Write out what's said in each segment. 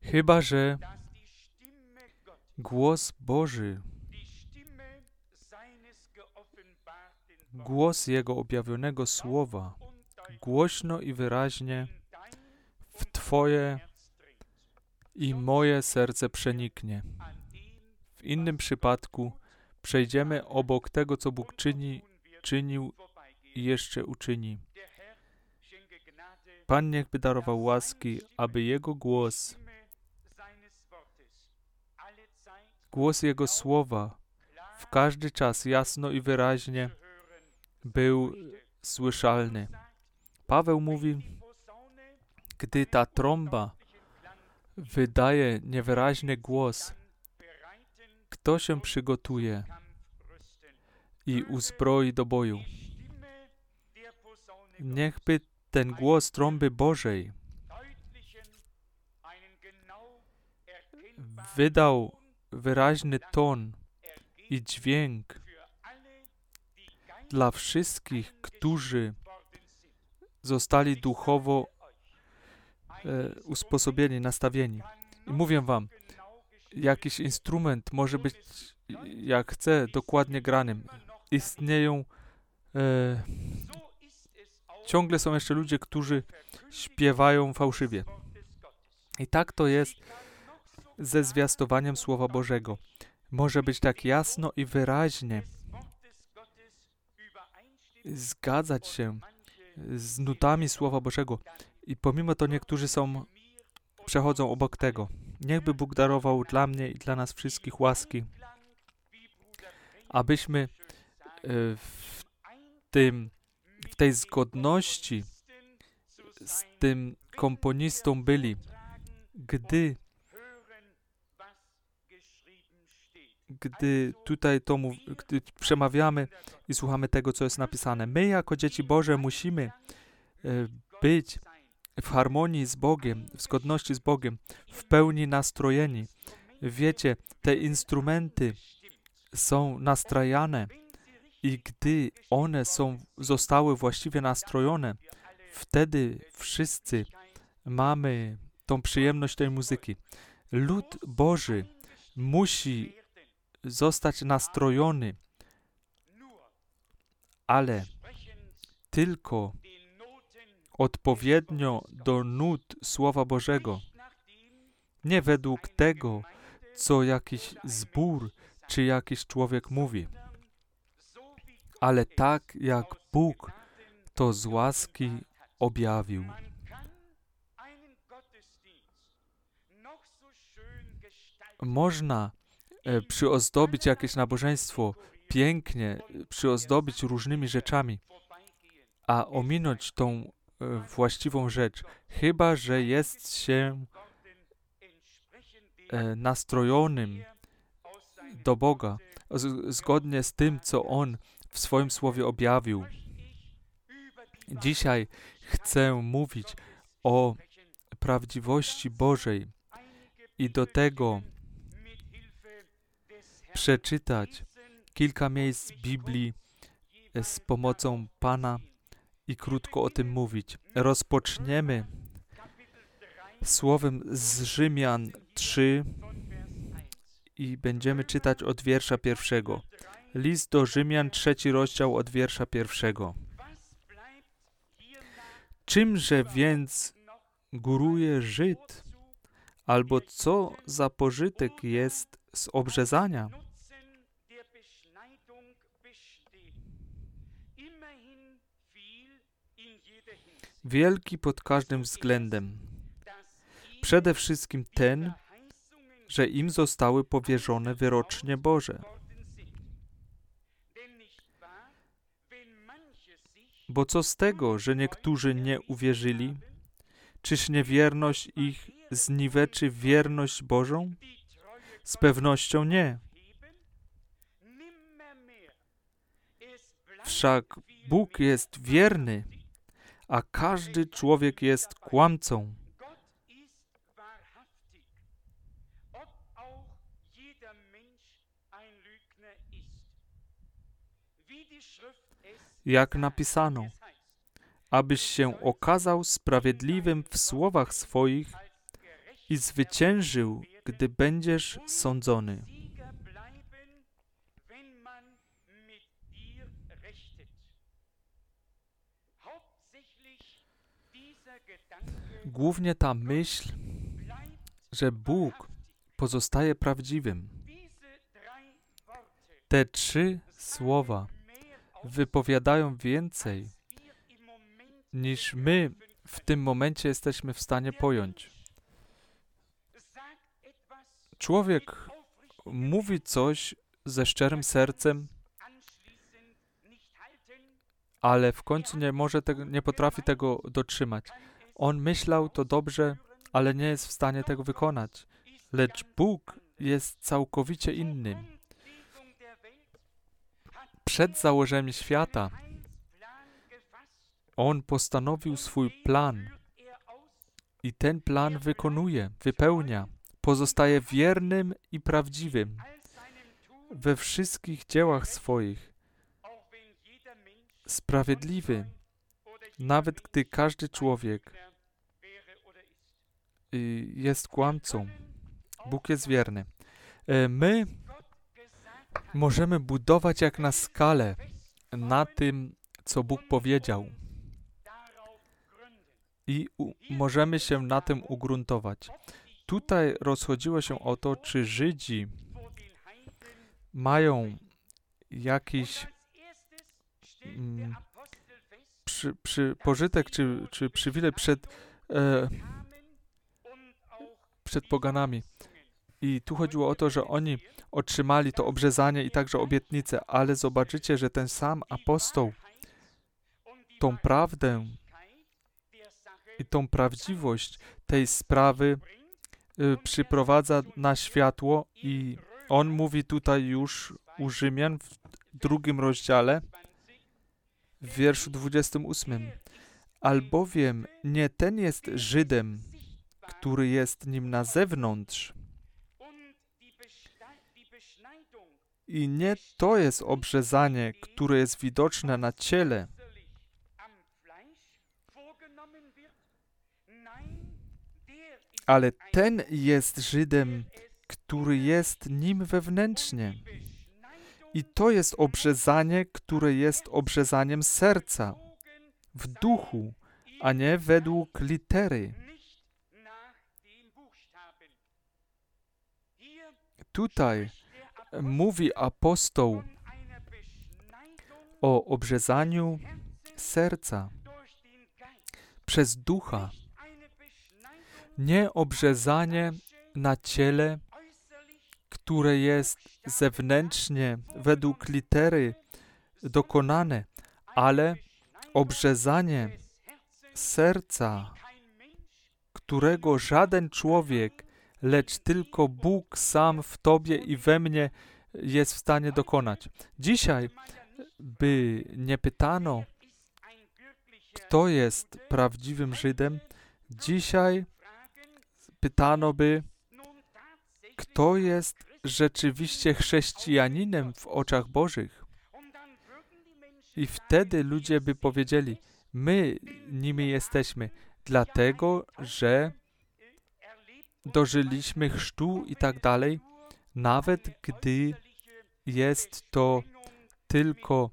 Chyba że głos Boży, głos Jego objawionego Słowa głośno i wyraźnie w Twoje i moje serce przeniknie. W innym przypadku przejdziemy obok tego, co Bóg czynił i jeszcze uczyni. Pan niechby darował łaski, aby Jego głos Jego Słowa w każdy czas jasno i wyraźnie był słyszalny. Paweł mówi, gdy ta trąba wydaje niewyraźny głos, kto się przygotuje i uzbroi do boju. Niechby ten głos trąby Bożej wydał wyraźny ton i dźwięk dla wszystkich, którzy zostali duchowo usposobieni, nastawieni. I mówię wam, jakiś instrument może być, jak chce, dokładnie granym. Istnieją, ciągle są jeszcze ludzie, którzy śpiewają fałszywie. I tak to jest ze zwiastowaniem Słowa Bożego. Może być tak jasno i wyraźnie zgadzać się z nutami Słowa Bożego. I pomimo to niektórzy przechodzą obok tego. Niechby Bóg darował dla mnie i dla nas wszystkich łaski, abyśmy w tej zgodności z tym komponistą byli, gdy tutaj gdy przemawiamy i słuchamy tego, co jest napisane. My jako dzieci Boże musimy być w harmonii z Bogiem, w zgodności z Bogiem, w pełni nastrojeni. Wiecie, te instrumenty są nastrajane i gdy one zostały właściwie nastrojone, wtedy wszyscy mamy tą przyjemność tej muzyki. Lud Boży musi zostać nastrojony, ale tylko odpowiednio do nut Słowa Bożego. Nie według tego, co jakiś zbór czy jakiś człowiek mówi, ale tak, jak Bóg to z łaski objawił. Można przyozdobić jakieś nabożeństwo pięknie, przyozdobić różnymi rzeczami, a ominąć tą właściwą rzecz, chyba że jest się nastrojonym do Boga, zgodnie z tym, co On w swoim Słowie objawił. Dzisiaj chcę mówić o prawdziwości Bożej i do tego przeczytać kilka miejsc Biblii z pomocą Pana i krótko o tym mówić. Rozpoczniemy słowem z Rzymian 3 i będziemy czytać od wiersza 1. List do Rzymian, 3 rozdział od wiersza 1. Czymże więc góruje Żyd? Albo co za pożytek jest z obrzezania? Wielki pod każdym względem. Przede wszystkim ten, że im zostały powierzone wyrocznie Boże. Bo co z tego, że niektórzy nie uwierzyli? Czyż niewierność ich zniweczy wierność Bożą? Z pewnością nie. Wszak Bóg jest wierny, a każdy człowiek jest kłamcą. Jak napisano, abyś się okazał sprawiedliwym w słowach swoich i zwyciężył, gdy będziesz sądzony. Głównie ta myśl, że Bóg pozostaje prawdziwym. Te 3 słowa wypowiadają więcej, niż my w tym momencie jesteśmy w stanie pojąć. Człowiek mówi coś ze szczerym sercem, ale w końcu nie potrafi tego dotrzymać. On myślał to dobrze, ale nie jest w stanie tego wykonać. Lecz Bóg jest całkowicie inny. Przed założeniem świata On postanowił swój plan i ten plan wykonuje, wypełnia. Pozostaje wiernym i prawdziwym we wszystkich dziełach swoich. Sprawiedliwy, nawet gdy każdy człowiek jest kłamcą. Bóg jest wierny. My możemy budować jak na skalę na tym, co Bóg powiedział. I możemy się na tym ugruntować. Tutaj rozchodziło się o to, czy Żydzi mają jakiś pożytek czy przywilej przed poganami. I tu chodziło o to, że oni otrzymali to obrzezanie i także obietnicę, ale zobaczycie, że ten sam apostoł tą prawdę i tą prawdziwość tej sprawy przyprowadza na światło i on mówi tutaj już u Rzymian w 2 rozdziale, w wierszu 28. Albowiem nie ten jest Żydem, który jest nim na zewnątrz, i nie to jest obrzezanie, które jest widoczne na ciele, ale ten jest Żydem, który jest nim wewnętrznie. I to jest obrzezanie, które jest obrzezaniem serca, w duchu, a nie według litery. Tutaj mówi apostoł o obrzezaniu serca przez ducha. Nie obrzezanie na ciele, które jest zewnętrznie według litery dokonane, ale obrzezanie serca, którego żaden człowiek, lecz tylko Bóg sam w tobie i we mnie jest w stanie dokonać. Dzisiaj, by nie pytano, kto jest prawdziwym Żydem, dzisiaj pytano by, kto jest rzeczywiście chrześcijaninem w oczach Bożych. I wtedy ludzie by powiedzieli, my nimi jesteśmy, dlatego, że dożyliśmy chrztu i tak dalej, nawet gdy jest to tylko,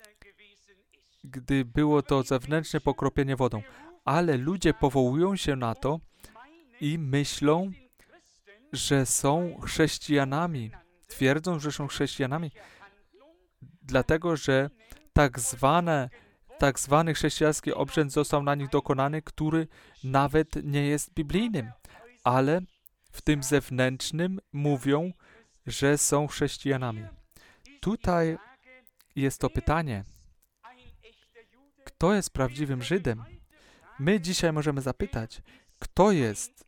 gdy było to zewnętrzne pokropienie wodą. Ale ludzie powołują się na to i myślą, że są chrześcijanami. Twierdzą, że są chrześcijanami, dlatego, że tak zwany chrześcijański obrzęd został na nich dokonany, który nawet nie jest biblijnym, ale w tym zewnętrznym mówią, że są chrześcijanami. Tutaj jest to pytanie, kto jest prawdziwym Żydem? My dzisiaj możemy zapytać, kto jest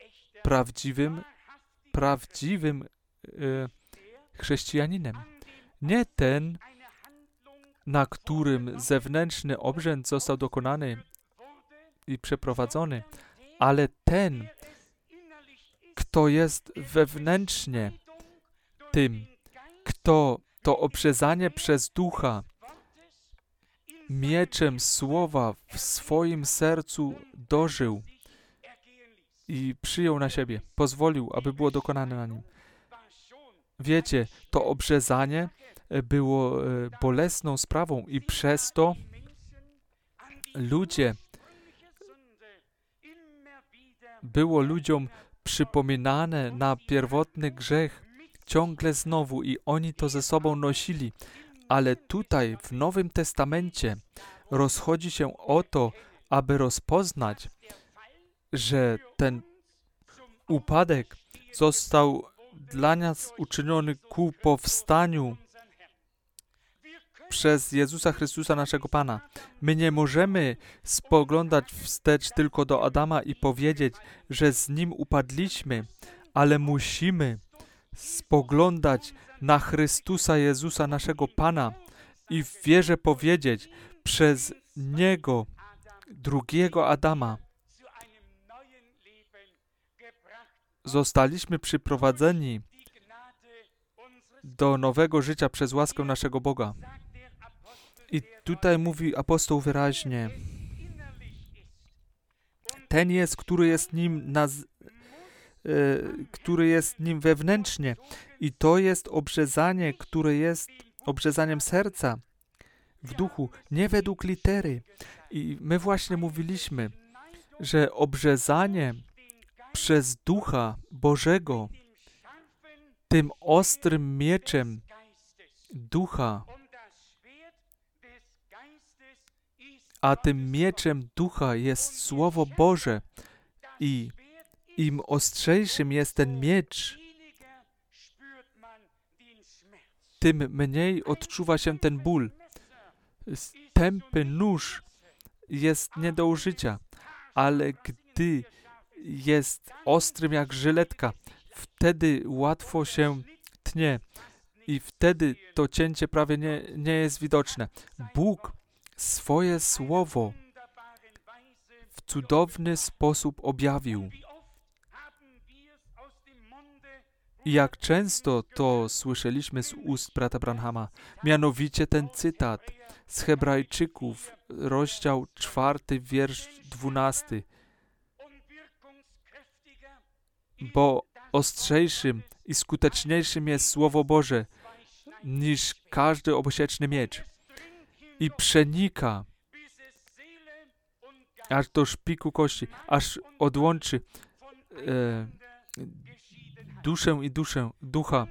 prawdziwym chrześcijaninem. Nie ten, na którym zewnętrzny obrzęd został dokonany i przeprowadzony, ale ten, kto jest wewnętrznie tym, kto to obrzezanie przez ducha mieczem słowa w swoim sercu dożył i przyjął na siebie, pozwolił, aby było dokonane na nim. Wiecie, to obrzezanie było bolesną sprawą i przez to było ludziom przypominane na pierwotny grzech ciągle znowu i oni to ze sobą nosili. Ale tutaj w Nowym Testamencie rozchodzi się o to, aby rozpoznać, że ten upadek został dla nas uczyniony ku powstaniu przez Jezusa Chrystusa, naszego Pana. My nie możemy spoglądać wstecz tylko do Adama i powiedzieć, że z nim upadliśmy, ale musimy spoglądać na Chrystusa Jezusa, naszego Pana i w wierze powiedzieć, przez Niego, drugiego Adama, zostaliśmy przyprowadzeni do nowego życia przez łaskę naszego Boga. I tutaj mówi apostoł wyraźnie, ten jest, który jest nim wewnętrznie. I to jest obrzezanie, które jest obrzezaniem serca w duchu, nie według litery. I my właśnie mówiliśmy, że obrzezanie przez Ducha Bożego, tym ostrym mieczem Ducha, a tym mieczem Ducha jest Słowo Boże i im ostrzejszym jest ten miecz, tym mniej odczuwa się ten ból. Tępy nóż jest nie do użycia, ale gdy jest ostrym jak żyletka, wtedy łatwo się tnie i wtedy to cięcie prawie nie jest widoczne. Bóg swoje słowo w cudowny sposób objawił. I jak często to słyszeliśmy z ust brata Branhama, mianowicie ten cytat z Hebrajczyków, rozdział 4, wiersz 12. Bo ostrzejszym i skuteczniejszym jest Słowo Boże niż każdy obosieczny miecz i przenika aż do szpiku kości, aż odłączy duszę i ducha.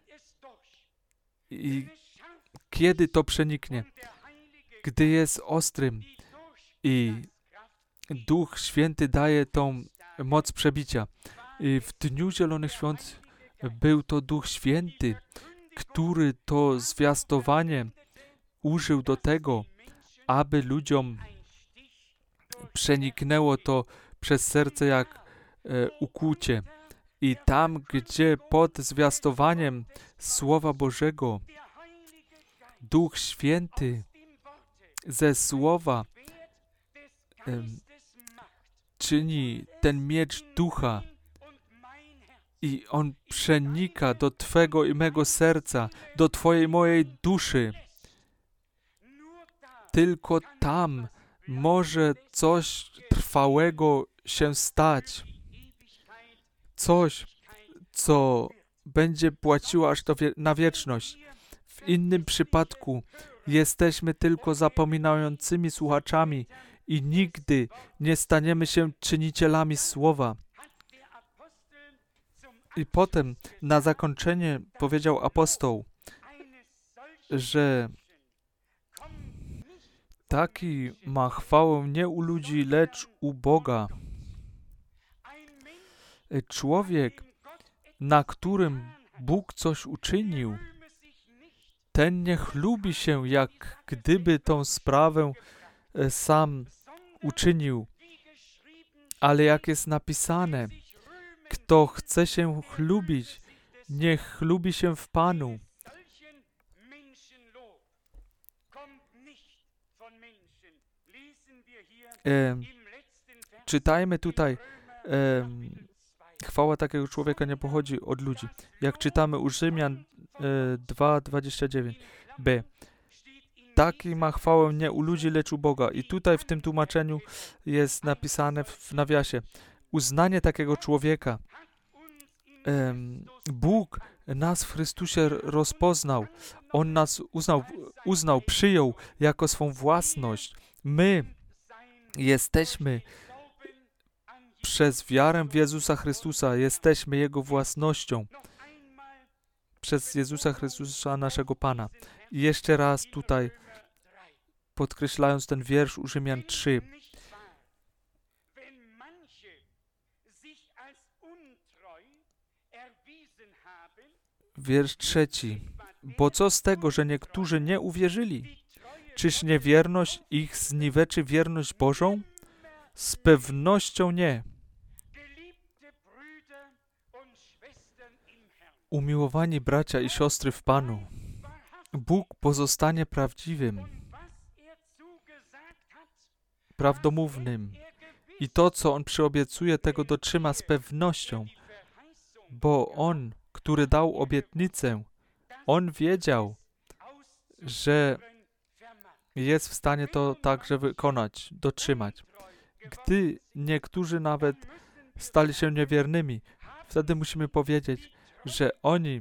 I kiedy to przeniknie? Gdy jest ostrym i Duch Święty daje tą moc przebicia. I w Dniu Zielonych Świąt był to Duch Święty, który to zwiastowanie użył do tego, aby ludziom przeniknęło to przez serce jak ukłucie. I tam, gdzie pod zwiastowaniem Słowa Bożego Duch Święty ze Słowa czyni ten miecz Ducha i on przenika do Twego i mego serca, do Twojej i mojej duszy. Tylko tam może coś trwałego się stać. Coś, co będzie płaciło aż na wieczność. W innym przypadku jesteśmy tylko zapominającymi słuchaczami i nigdy nie staniemy się czynicielami Słowa. I potem na zakończenie powiedział apostoł, że taki ma chwałę nie u ludzi, lecz u Boga. Człowiek, na którym Bóg coś uczynił, ten nie chlubi się, jak gdyby tą sprawę sam uczynił. Ale jak jest napisane, kto chce się chlubić, niech chlubi się w Panu. Czytajmy tutaj, chwała takiego człowieka nie pochodzi od ludzi. Jak czytamy u Rzymian 2:29b. Taki ma chwałę nie u ludzi, lecz u Boga. I tutaj w tym tłumaczeniu jest napisane w nawiasie. uznanie takiego człowieka. Bóg nas w Chrystusie rozpoznał. On nas uznał, przyjął jako swą własność. My jesteśmy przez wiarę w Jezusa Chrystusa, jesteśmy Jego własnością. Przez Jezusa Chrystusa, naszego Pana. I jeszcze raz tutaj, podkreślając ten wiersz u Rzymian 3. Wiersz 3. Bo co z tego, że niektórzy nie uwierzyli? Czyż niewierność ich zniweczy wierność Bożą? Z pewnością nie. Umiłowani bracia i siostry w Panu, Bóg pozostanie prawdziwym, prawdomównym i to, co On przyobiecuje, tego dotrzyma z pewnością, bo On, który dał obietnicę, On wiedział, że jest w stanie to także wykonać, dotrzymać. Gdy niektórzy nawet stali się niewiernymi, wtedy musimy powiedzieć, że oni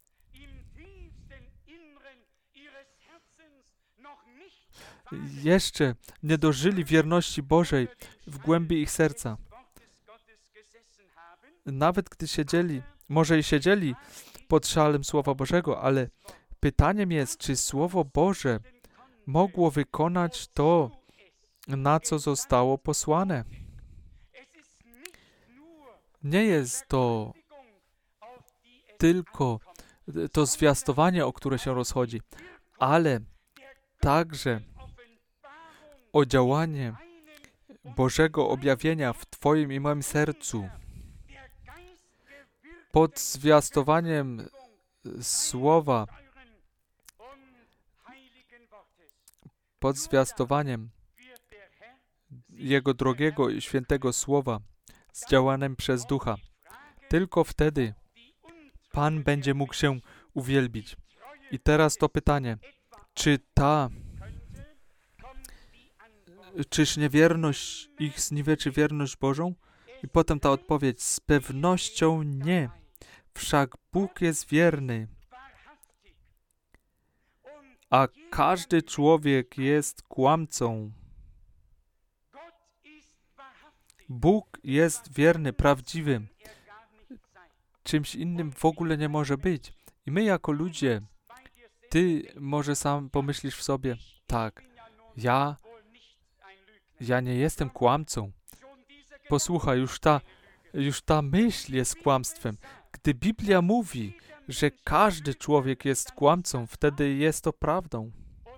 jeszcze nie dożyli wierności Bożej w głębi ich serca. Nawet gdy może i siedzieli pod szalem Słowa Bożego, ale pytaniem jest, czy Słowo Boże mogło wykonać to, na co zostało posłane. Nie jest to tylko to zwiastowanie, o które się rozchodzi, ale także o działanie Bożego objawienia w Twoim i moim sercu. Pod zwiastowaniem Słowa, pod zwiastowaniem Jego drogiego i świętego Słowa, zdziałanym przez Ducha. Tylko wtedy Pan będzie mógł się uwielbić. I teraz to pytanie, czyż niewierność ich zniweczy wierność Bożą? I potem ta odpowiedź, z pewnością nie. Wszak Bóg jest wierny, a każdy człowiek jest kłamcą. Bóg jest wierny, prawdziwy. Czymś innym w ogóle nie może być. I my jako ludzie, ty może sam pomyślisz w sobie, tak, ja nie jestem kłamcą. Posłuchaj, już ta myśl jest kłamstwem. Gdy Biblia mówi, że każdy człowiek jest kłamcą, wtedy jest to prawdą.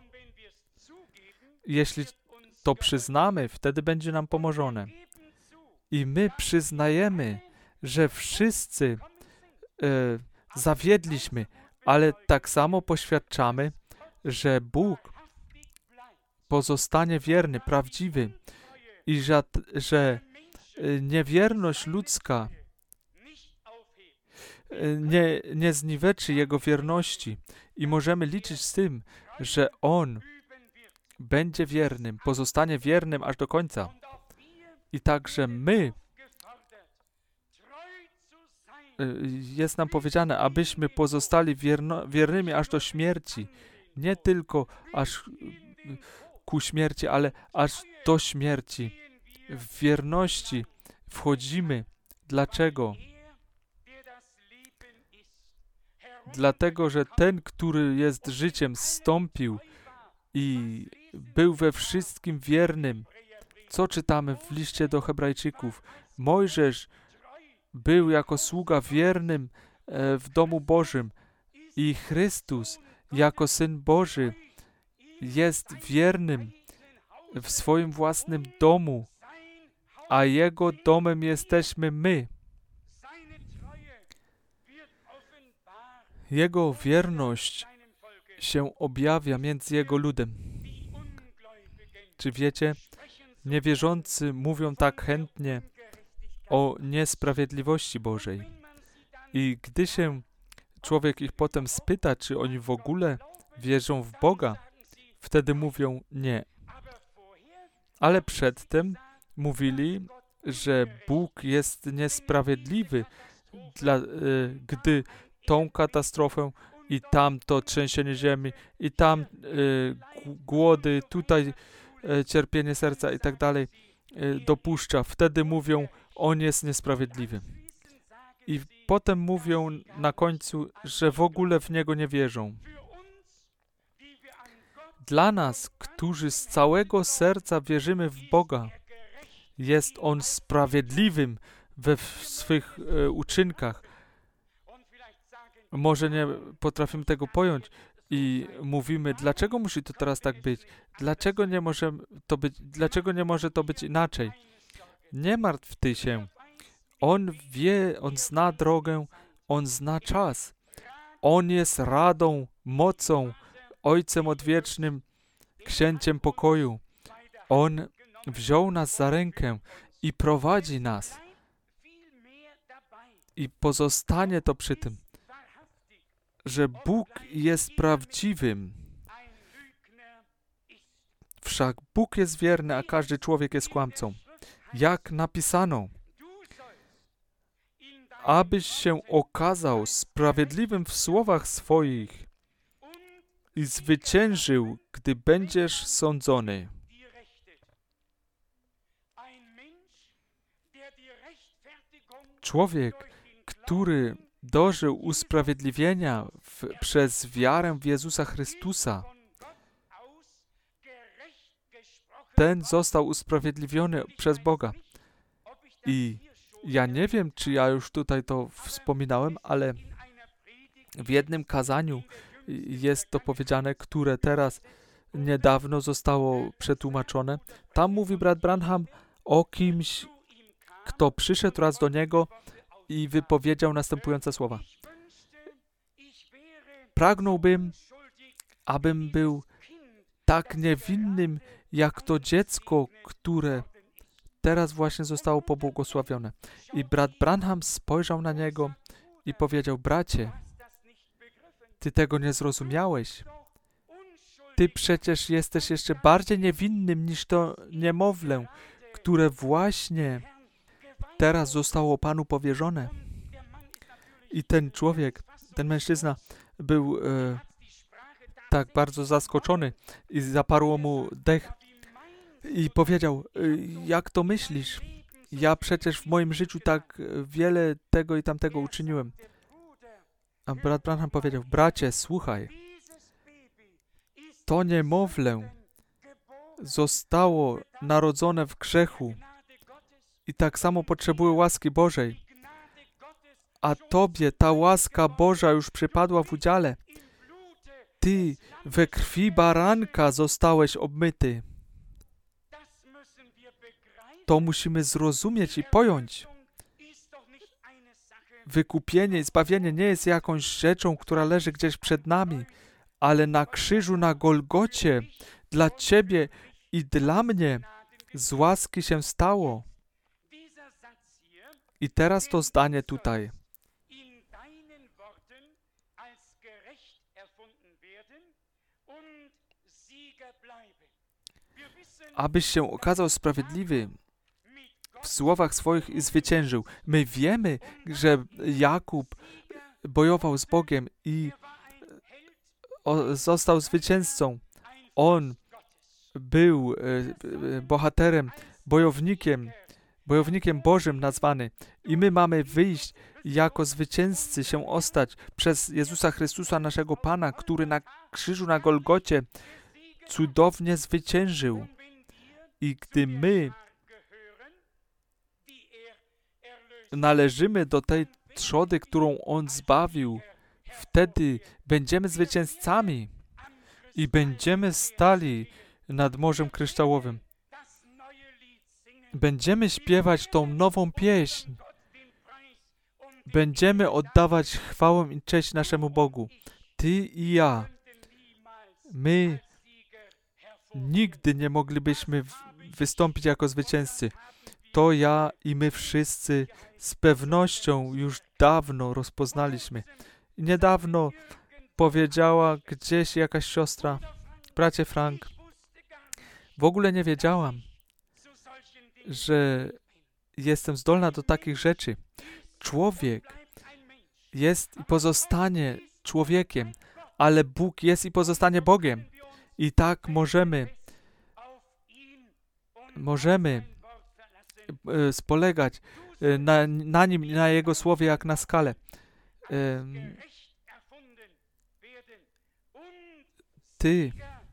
Jeśli to przyznamy, wtedy będzie nam pomożone. I my przyznajemy, że wszyscy zawiedliśmy, ale tak samo poświadczamy, że Bóg pozostanie wierny, prawdziwy i że niewierność ludzka nie zniweczy Jego wierności i możemy liczyć z tym, że On będzie wiernym, pozostanie wiernym aż do końca. I także my, jest nam powiedziane, abyśmy pozostali wiernymi aż do śmierci. Nie tylko aż ku śmierci, ale aż do śmierci. W wierności wchodzimy. Dlaczego? Dlatego, że ten, który jest życiem, zstąpił i był we wszystkim wiernym. Co czytamy w liście do Hebrajczyków? Mojżesz był jako sługa wiernym w domu Bożym i Chrystus jako Syn Boży jest wiernym w swoim własnym domu, a Jego domem jesteśmy my. Jego wierność się objawia między Jego ludem. Czy wiecie, niewierzący mówią tak chętnie o niesprawiedliwości Bożej. I gdy się człowiek ich potem spyta, czy oni w ogóle wierzą w Boga, wtedy mówią nie. Ale przedtem mówili, że Bóg jest niesprawiedliwy, gdy tą katastrofę i tamto trzęsienie ziemi, i tam głody, tutaj cierpienie serca i tak dalej dopuszcza. Wtedy mówią, on jest niesprawiedliwy. I potem mówią na końcu, że w ogóle w Niego nie wierzą. Dla nas, którzy z całego serca wierzymy w Boga, jest On sprawiedliwym we swych uczynkach. Może nie potrafimy tego pojąć i mówimy, dlaczego musi to teraz tak być? Dlaczego nie może to być inaczej? Nie martw ty się. On wie, On zna drogę, On zna czas. On jest radą, mocą, Ojcem Odwiecznym, Księciem pokoju. On wziął nas za rękę i prowadzi nas. I pozostanie to przy tym, że Bóg jest prawdziwym. Wszak Bóg jest wierny, a każdy człowiek jest kłamcą. Jak napisano, abyś się okazał sprawiedliwym w słowach swoich i zwyciężył, gdy będziesz sądzony. Człowiek, który dożył usprawiedliwienia przez wiarę w Jezusa Chrystusa, ten został usprawiedliwiony przez Boga. I ja nie wiem, czy ja już tutaj to wspominałem, ale w jednym kazaniu jest to powiedziane, które teraz niedawno zostało przetłumaczone. Tam mówi brat Branham o kimś, kto przyszedł raz do niego i wypowiedział następujące słowa. Pragnąłbym, abym był tak niewinnym, jak to dziecko, które teraz właśnie zostało pobłogosławione. I brat Branham spojrzał na niego i powiedział, bracie, ty tego nie zrozumiałeś. Ty przecież jesteś jeszcze bardziej niewinnym niż to niemowlę, które właśnie teraz zostało Panu powierzone. I ten człowiek, ten mężczyzna był tak bardzo zaskoczony i zaparło mu dech i powiedział, jak to myślisz? Ja przecież w moim życiu tak wiele tego i tamtego uczyniłem. A brat Branham powiedział, bracie, słuchaj, to niemowlę zostało narodzone w grzechu i tak samo potrzebuje łaski Bożej. A tobie ta łaska Boża już przypadła w udziale. Ty we krwi baranka zostałeś obmyty. To musimy zrozumieć i pojąć. Wykupienie i zbawienie nie jest jakąś rzeczą, która leży gdzieś przed nami, ale na krzyżu, na Golgocie, dla ciebie i dla mnie z łaski się stało. I teraz to zdanie tutaj. Abyś się okazał sprawiedliwy w słowach swoich i zwyciężył. My wiemy, że Jakub bojował z Bogiem i został zwycięzcą. On był bohaterem, bojownikiem Bożym nazwany. I my mamy wyjść jako zwycięzcy, się ostać przez Jezusa Chrystusa, naszego Pana, który na krzyżu na Golgocie cudownie zwyciężył. I gdy my należymy do tej trzody, którą On zbawił, wtedy będziemy zwycięzcami i będziemy stali nad Morzem Kryształowym. Będziemy śpiewać tą nową pieśń. Będziemy oddawać chwałę i cześć naszemu Bogu. Ty i ja. My nigdy nie moglibyśmy wystąpić jako zwycięzcy. To ja i my wszyscy z pewnością już dawno rozpoznaliśmy. Niedawno powiedziała gdzieś jakaś siostra, bracie Frank, w ogóle nie wiedziałam, że jestem zdolna do takich rzeczy. Człowiek jest i pozostanie człowiekiem, ale Bóg jest i pozostanie Bogiem. I tak możemy spolegać na Nim i na Jego Słowie jak na skale. Ty,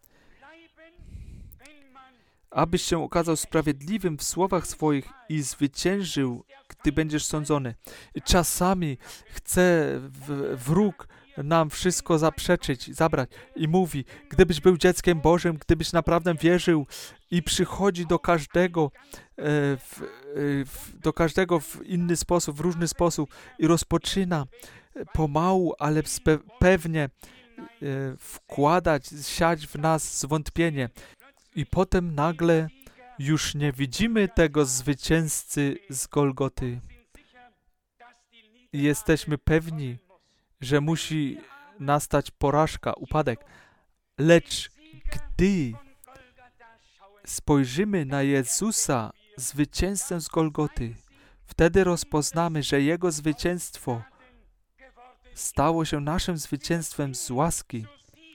abyś się okazał sprawiedliwym w słowach swoich i zwyciężył, gdy będziesz sądzony. Czasami chce wróg nam wszystko zaprzeczyć, zabrać i mówi, gdybyś był dzieckiem Bożym, gdybyś naprawdę wierzył i przychodzi do każdego w inny sposób, w różny sposób i rozpoczyna pomału, ale pewnie siać w nas zwątpienie. I potem nagle już nie widzimy tego zwycięzcy z Golgoty. I jesteśmy pewni, że musi nastać porażka, upadek. Lecz gdy spojrzymy na Jezusa, zwycięzcę z Golgoty, wtedy rozpoznamy, że Jego zwycięstwo stało się naszym zwycięstwem z łaski.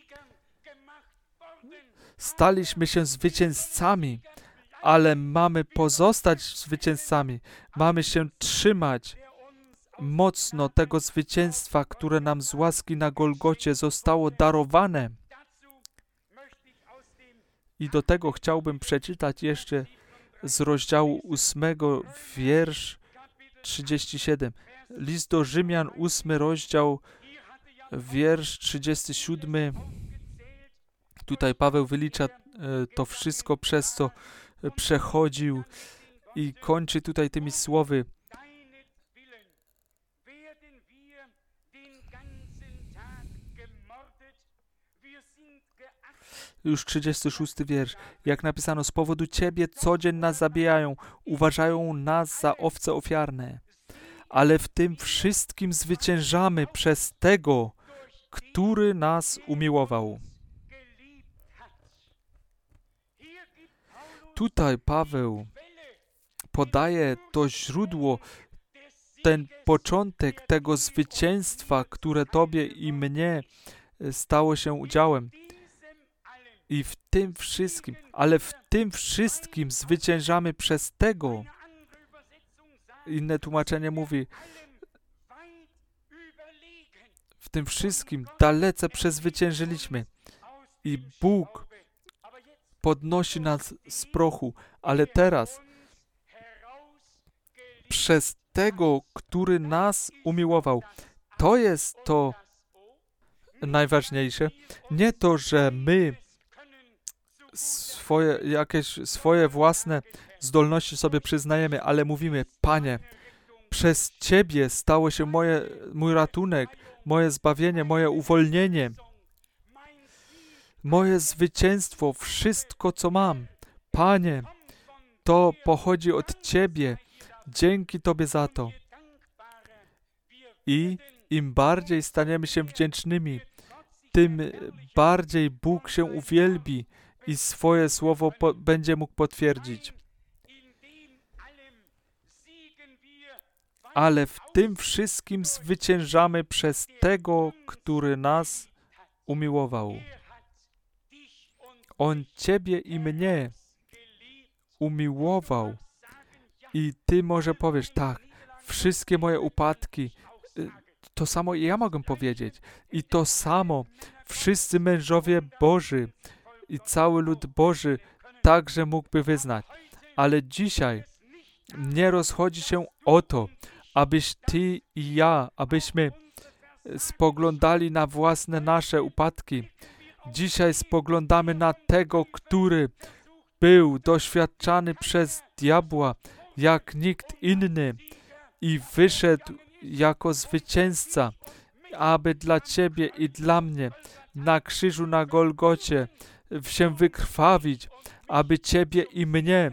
Staliśmy się zwycięzcami, ale mamy pozostać zwycięzcami. Mamy się trzymać mocno tego zwycięstwa, które nam z łaski na Golgocie zostało darowane. I do tego chciałbym przeczytać jeszcze z rozdziału 8, wiersz 37. List do Rzymian, 8 rozdział, wiersz 37. Tutaj Paweł wylicza to wszystko, przez co przechodził i kończy tutaj tymi słowy. Już 36 wiersz. Jak napisano, z powodu Ciebie co dzień nas zabijają, uważają nas za owce ofiarne. Ale w tym wszystkim zwyciężamy przez Tego, który nas umiłował. Tutaj Paweł podaje to źródło, ten początek tego zwycięstwa, które Tobie i mnie stało się udziałem. I w tym wszystkim, ale w tym wszystkim zwyciężamy przez Tego. Inne tłumaczenie mówi, w tym wszystkim dalece przezwyciężyliśmy. I Bóg podnosi nas z prochu, ale teraz przez Tego, który nas umiłował. To jest to najważniejsze. Nie to, że my swoje własne zdolności sobie przyznajemy, ale mówimy, Panie, przez Ciebie stało się mój ratunek, moje zbawienie, moje uwolnienie, moje zwycięstwo, wszystko, co mam. Panie, to pochodzi od Ciebie. Dzięki Tobie za to. I im bardziej staniemy się wdzięcznymi, tym bardziej Bóg się uwielbi i swoje słowo będzie mógł potwierdzić. Ale w tym wszystkim zwyciężamy przez Tego, który nas umiłował. On Ciebie i mnie umiłował. I Ty może powiesz, tak, wszystkie moje upadki, to samo i ja mogę powiedzieć. I to samo wszyscy mężowie Boży i cały lud Boży także mógłby wyznać. Ale dzisiaj nie rozchodzi się o to, abyś Ty i ja, abyśmy spoglądali na własne nasze upadki. Dzisiaj spoglądamy na Tego, który był doświadczany przez diabła jak nikt inny i wyszedł jako zwycięzca, aby dla Ciebie i dla mnie na krzyżu na Golgocie się wykrwawić, aby Ciebie i mnie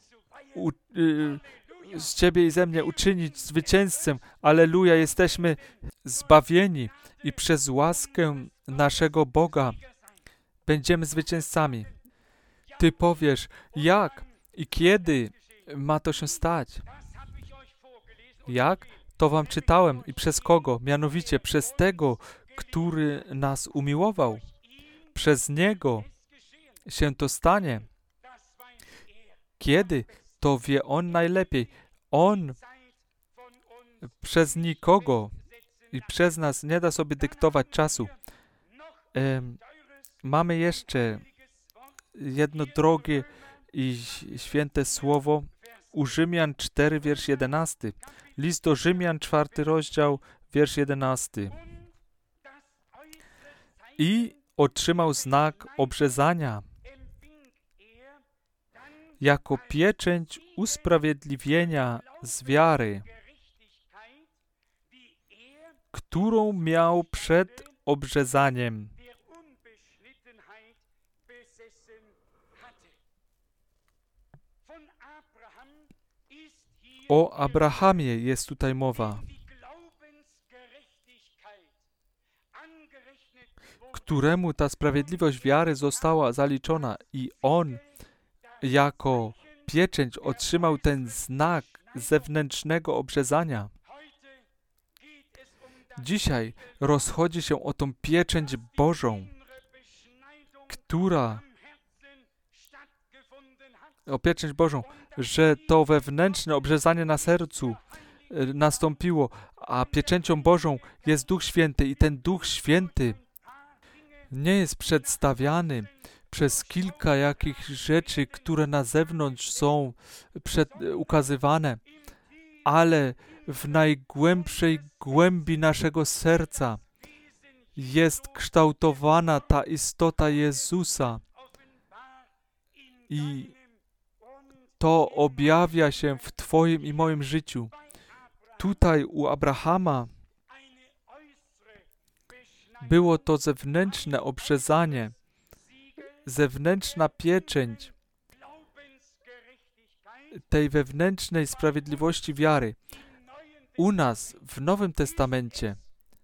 z Ciebie i ze mnie uczynić zwycięzcą. Alleluja, jesteśmy zbawieni i przez łaskę naszego Boga będziemy zwycięzcami. Ty powiesz, jak i kiedy ma to się stać? Jak? To wam czytałem. I przez kogo? Mianowicie przez tego, który nas umiłował. Przez Niego się to stanie. Kiedy? To wie On najlepiej. On przez nikogo i przez nas nie da sobie dyktować czasu. Mamy jeszcze jedno drogie i święte słowo u Rzymian 4, wiersz 11. List do Rzymian, 4 rozdział, wiersz 11. I otrzymał znak obrzezania jako pieczęć usprawiedliwienia z wiary, którą miał przed obrzezaniem. O Abrahamie jest tutaj mowa, któremu ta sprawiedliwość wiary została zaliczona i on jako pieczęć otrzymał ten znak zewnętrznego obrzezania. Dzisiaj rozchodzi się o tą pieczęć Bożą, że to wewnętrzne obrzezanie na sercu nastąpiło, a pieczęcią Bożą jest Duch Święty i ten Duch Święty nie jest przedstawiany przez kilka jakichś rzeczy, które na zewnątrz są ukazywane, ale w najgłębszej głębi naszego serca jest kształtowana ta istota Jezusa i to objawia się w Twoim i moim życiu. Tutaj u Abrahama było to zewnętrzne obrzezanie, zewnętrzna pieczęć tej wewnętrznej sprawiedliwości wiary. U nas w Nowym Testamencie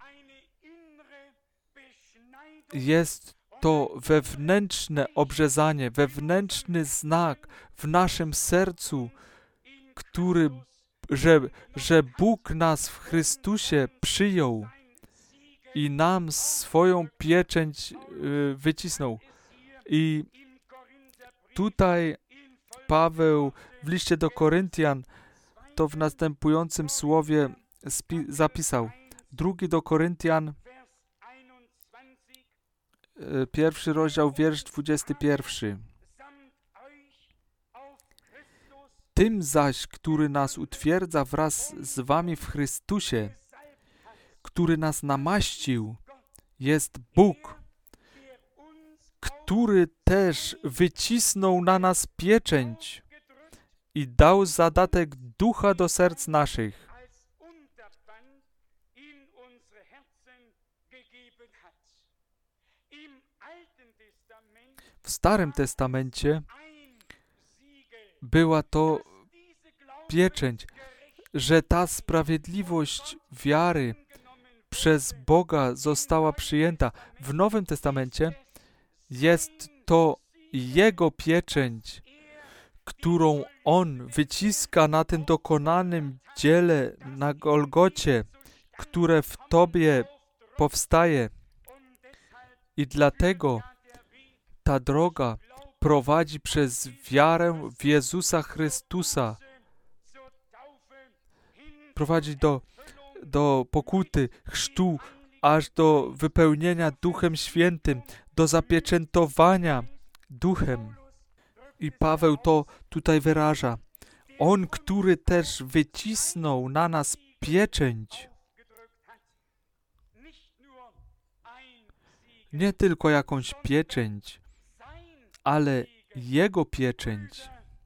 jest to wewnętrzne obrzezanie, wewnętrzny znak w naszym sercu, że Bóg nas w Chrystusie przyjął i nam swoją pieczęć wycisnął. I tutaj Paweł w liście do Koryntian to w następującym słowie zapisał. 2 do Koryntian, 1 rozdział, wiersz 21. Tym zaś, który nas utwierdza wraz z wami w Chrystusie, który nas namaścił, jest Bóg, który też wycisnął na nas pieczęć i dał zadatek ducha do serc naszych. W Starym Testamencie była to pieczęć, że ta sprawiedliwość wiary przez Boga została przyjęta. W Nowym Testamencie jest to Jego pieczęć, którą On wyciska na tym dokonanym dziele na Golgocie, które w Tobie powstaje. I dlatego ta droga prowadzi przez wiarę w Jezusa Chrystusa. Prowadzi do pokuty, chrztu, aż do wypełnienia Duchem Świętym, do zapieczętowania Duchem. I Paweł to tutaj wyraża. On, który też wycisnął na nas pieczęć. Nie tylko jakąś pieczęć, ale Jego pieczęć.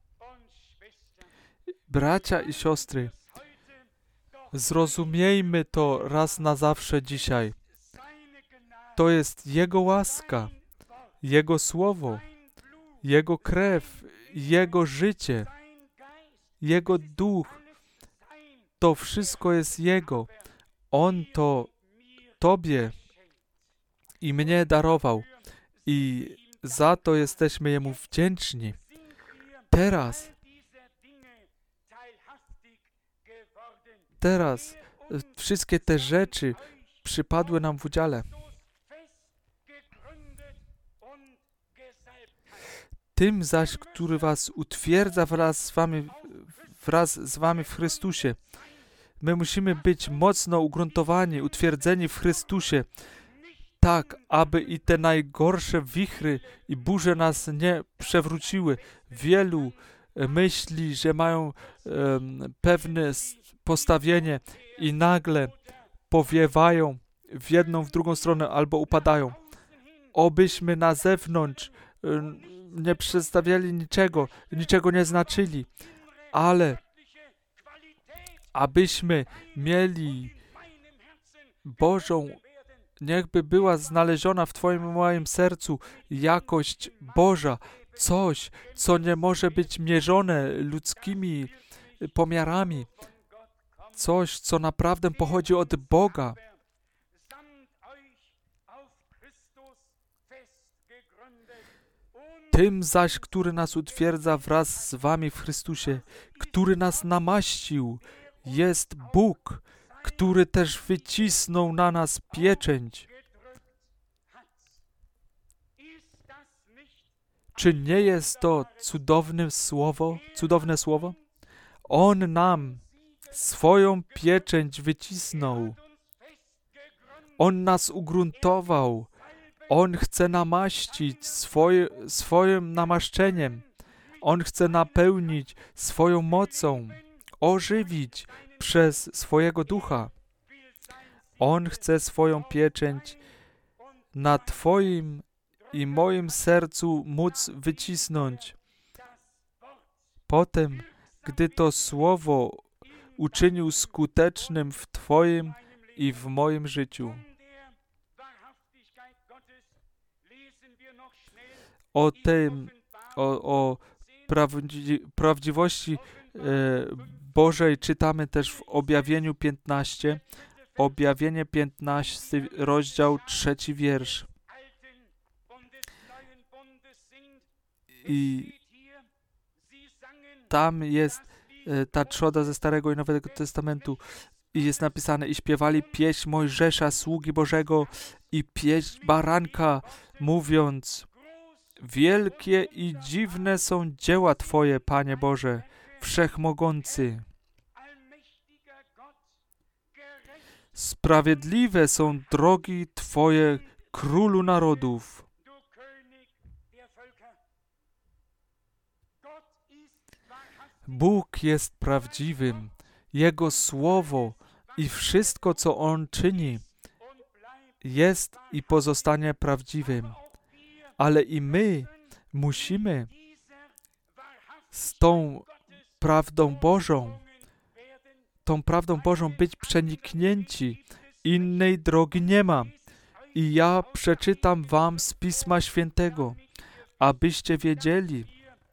Bracia i siostry, zrozumiejmy to raz na zawsze dzisiaj. To jest Jego łaska, Jego słowo, Jego krew, Jego życie, Jego duch. To wszystko jest Jego. On to Tobie i mnie darował. I za to jesteśmy Jemu wdzięczni. Teraz teraz wszystkie te rzeczy przypadły nam w udziale. Tym zaś, który was utwierdza wraz z wami w Chrystusie. My musimy być mocno ugruntowani, utwierdzeni w Chrystusie, tak, aby i te najgorsze wichry i burze nas nie przewróciły. Wielu myśli, że mają pewne postawienie i nagle powiewają w jedną, w drugą stronę albo upadają. Obyśmy na zewnątrz nie przedstawiali niczego nie znaczyli, ale abyśmy mieli Bożą, niechby była znaleziona w Twoim i moim sercu jakość Boża, coś, co nie może być mierzone ludzkimi pomiarami, coś, co naprawdę pochodzi od Boga. Tym zaś, który nas utwierdza wraz z wami w Chrystusie, który nas namaścił, jest Bóg, który też wycisnął na nas pieczęć. Czy nie jest to cudowne słowo? On nam swoją pieczęć wycisnął. On nas ugruntował. On chce namaścić swoim namaszczeniem. On chce napełnić swoją mocą, ożywić przez swojego Ducha. On chce swoją pieczęć na Twoim i moim sercu móc wycisnąć. Potem, gdy to Słowo uczynił skutecznym w Twoim i w moim życiu. O prawdziwości Bożej czytamy też w Objawieniu 15. Objawienie 15, rozdział 3 wiersz. I tam jest ta trzoda ze Starego i Nowego Testamentu i jest napisane: i śpiewali pieśń Mojżesza, sługi Bożego, i pieśń Baranka, mówiąc: wielkie i dziwne są dzieła Twoje, Panie Boże, Wszechmogący. Sprawiedliwe są drogi Twoje, Królu narodów. Bóg jest prawdziwym. Jego Słowo i wszystko, co On czyni, jest i pozostanie prawdziwym. Ale i my musimy z tą prawdą Bożą być przeniknięci. Innej drogi nie ma. I ja przeczytam wam z Pisma Świętego, abyście wiedzieli,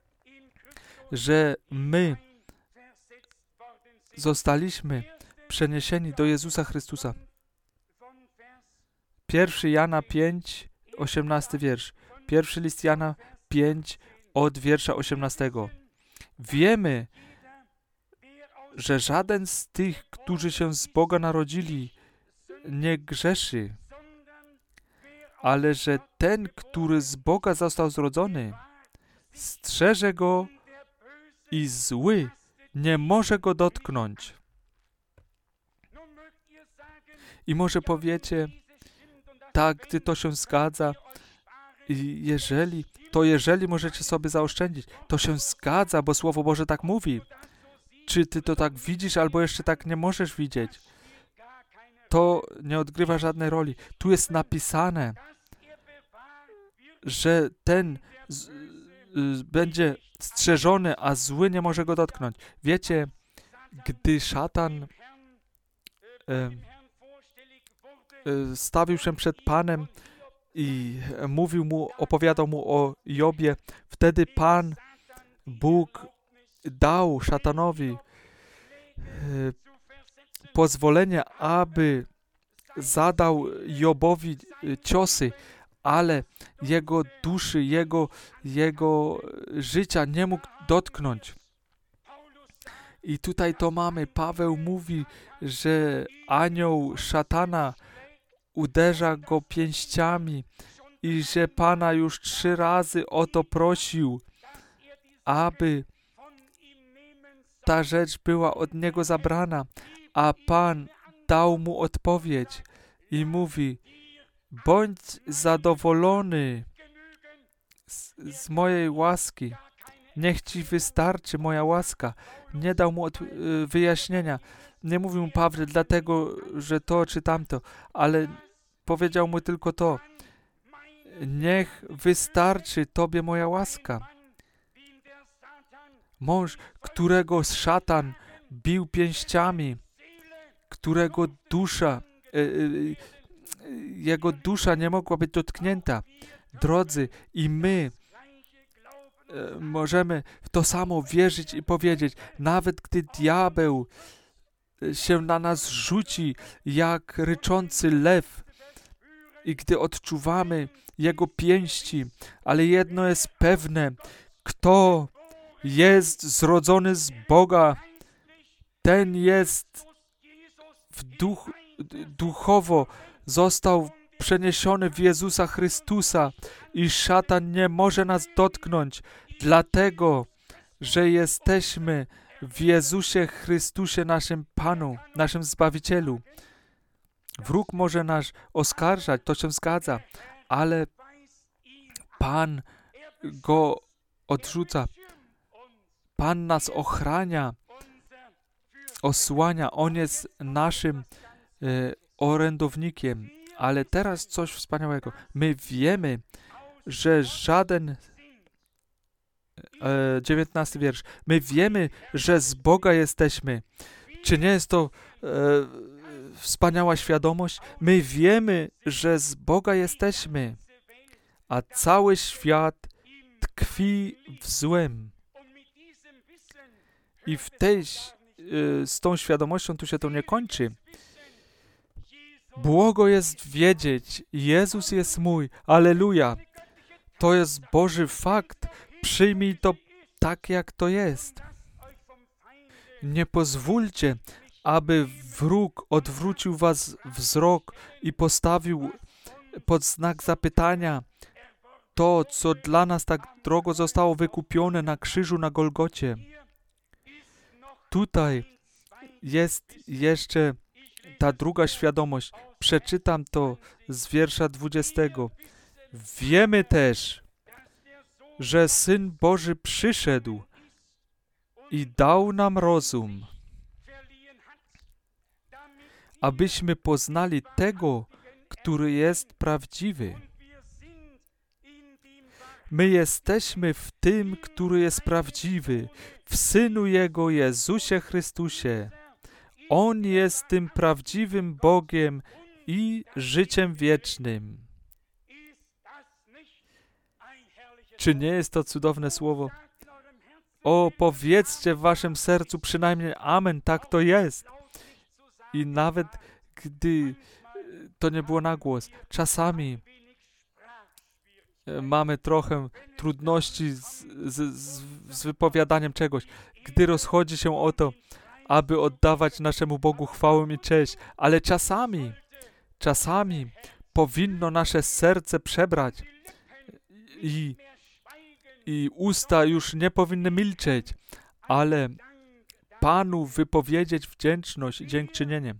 że my zostaliśmy przeniesieni do Jezusa Chrystusa. 1 Jana 5, 18 wiersz. Pierwszy list Jana 5 od wiersza 18. Wiemy, że żaden z tych, którzy się z Boga narodzili, nie grzeszy, ale że ten, który z Boga został zrodzony, strzeże go i zły nie może go dotknąć. I może powiecie, tak, gdy to się zgadza, i jeżeli możecie sobie zaoszczędzić, to się zgadza, bo Słowo Boże tak mówi. Czy ty to tak widzisz, albo jeszcze tak nie możesz widzieć? To nie odgrywa żadnej roli. Tu jest napisane, że ten będzie strzeżony, a zły nie może go dotknąć. Wiecie, gdy szatan stawił się przed Panem i opowiadał mu o Jobie, wtedy Pan Bóg dał szatanowi pozwolenie, aby zadał Jobowi ciosy, ale jego duszy, jego życia nie mógł dotknąć. I tutaj to mamy. Paweł mówi, że anioł szatana uderza go pięściami i że Pana już 3 razy o to prosił, aby ta rzecz była od niego zabrana, a Pan dał mu odpowiedź i mówi: bądź zadowolony z mojej łaski. Niech ci wystarczy moja łaska. Nie dał mu wyjaśnienia. Nie mówił mu: Pawle, dlatego, że to czy tamto, ale powiedział mu tylko to: niech wystarczy tobie moja łaska. Mąż, którego szatan bił pięściami, którego jego dusza nie mogła być dotknięta. Drodzy, i my możemy w to samo wierzyć i powiedzieć, nawet gdy diabeł się na nas rzuci jak ryczący lew i gdy odczuwamy jego pięści, ale jedno jest pewne: kto jest zrodzony z Boga, ten jest duchowo został przeniesiony w Jezusa Chrystusa i szatan nie może nas dotknąć, dlatego, że jesteśmy w Jezusie Chrystusie, naszym Panu, naszym Zbawicielu. Wróg może nas oskarżać, to się zgadza, ale Pan go odrzuca. Pan nas ochrania, osłania. On jest naszym orędownikiem. Ale teraz coś wspaniałego. My wiemy, że żaden 19 wiersz. My wiemy, że z Boga jesteśmy. Czy nie jest to wspaniała świadomość? My wiemy, że z Boga jesteśmy, a cały świat tkwi w złem. I z tą świadomością tu się to nie kończy. Błogo jest wiedzieć, Jezus jest mój. Alleluja. To jest Boży fakt. Przyjmij to tak, jak to jest. Nie pozwólcie, aby wróg odwrócił was wzrok i postawił pod znak zapytania to, co dla nas tak drogo zostało wykupione na krzyżu na Golgocie. Tutaj jest jeszcze ta druga świadomość. Przeczytam to z wiersza 20. Wiemy też, że Syn Boży przyszedł i dał nam rozum, abyśmy poznali tego, który jest prawdziwy. My jesteśmy w tym, który jest prawdziwy, w Synu Jego, Jezusie Chrystusie. On jest tym prawdziwym Bogiem i życiem wiecznym. Czy nie jest to cudowne słowo? O, powiedzcie w waszym sercu przynajmniej amen, tak to jest. I nawet gdy to nie było na głos, czasami mamy trochę trudności z wypowiadaniem czegoś, gdy rozchodzi się o to, aby oddawać naszemu Bogu chwałę i cześć, ale czasami powinno nasze serce przebrać i usta już nie powinny milczeć, ale Panu wypowiedzieć wdzięczność i dziękczynienie.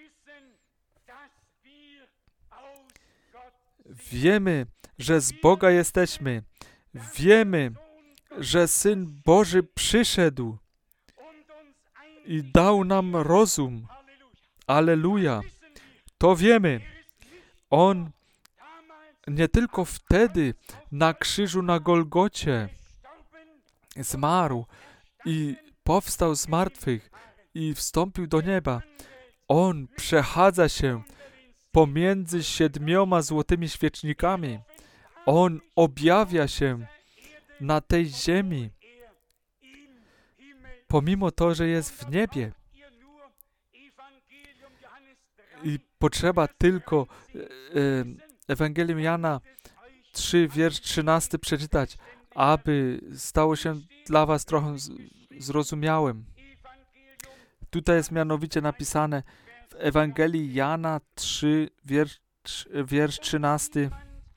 Wiemy, że z Boga jesteśmy. Wiemy, że Syn Boży przyszedł i dał nam rozum. Alleluja. To wiemy. On nie tylko wtedy na krzyżu na Golgocie zmarł i powstał z martwych i wstąpił do nieba. On przechadza się pomiędzy 7 złotymi świecznikami. On objawia się na tej ziemi, pomimo to, że jest w niebie. I potrzeba tylko Ewangelium Jana 3, wiersz 13 przeczytać, aby stało się dla was trochę zrozumiałym. Tutaj jest mianowicie napisane w Ewangelii Jana 3, wiersz 13.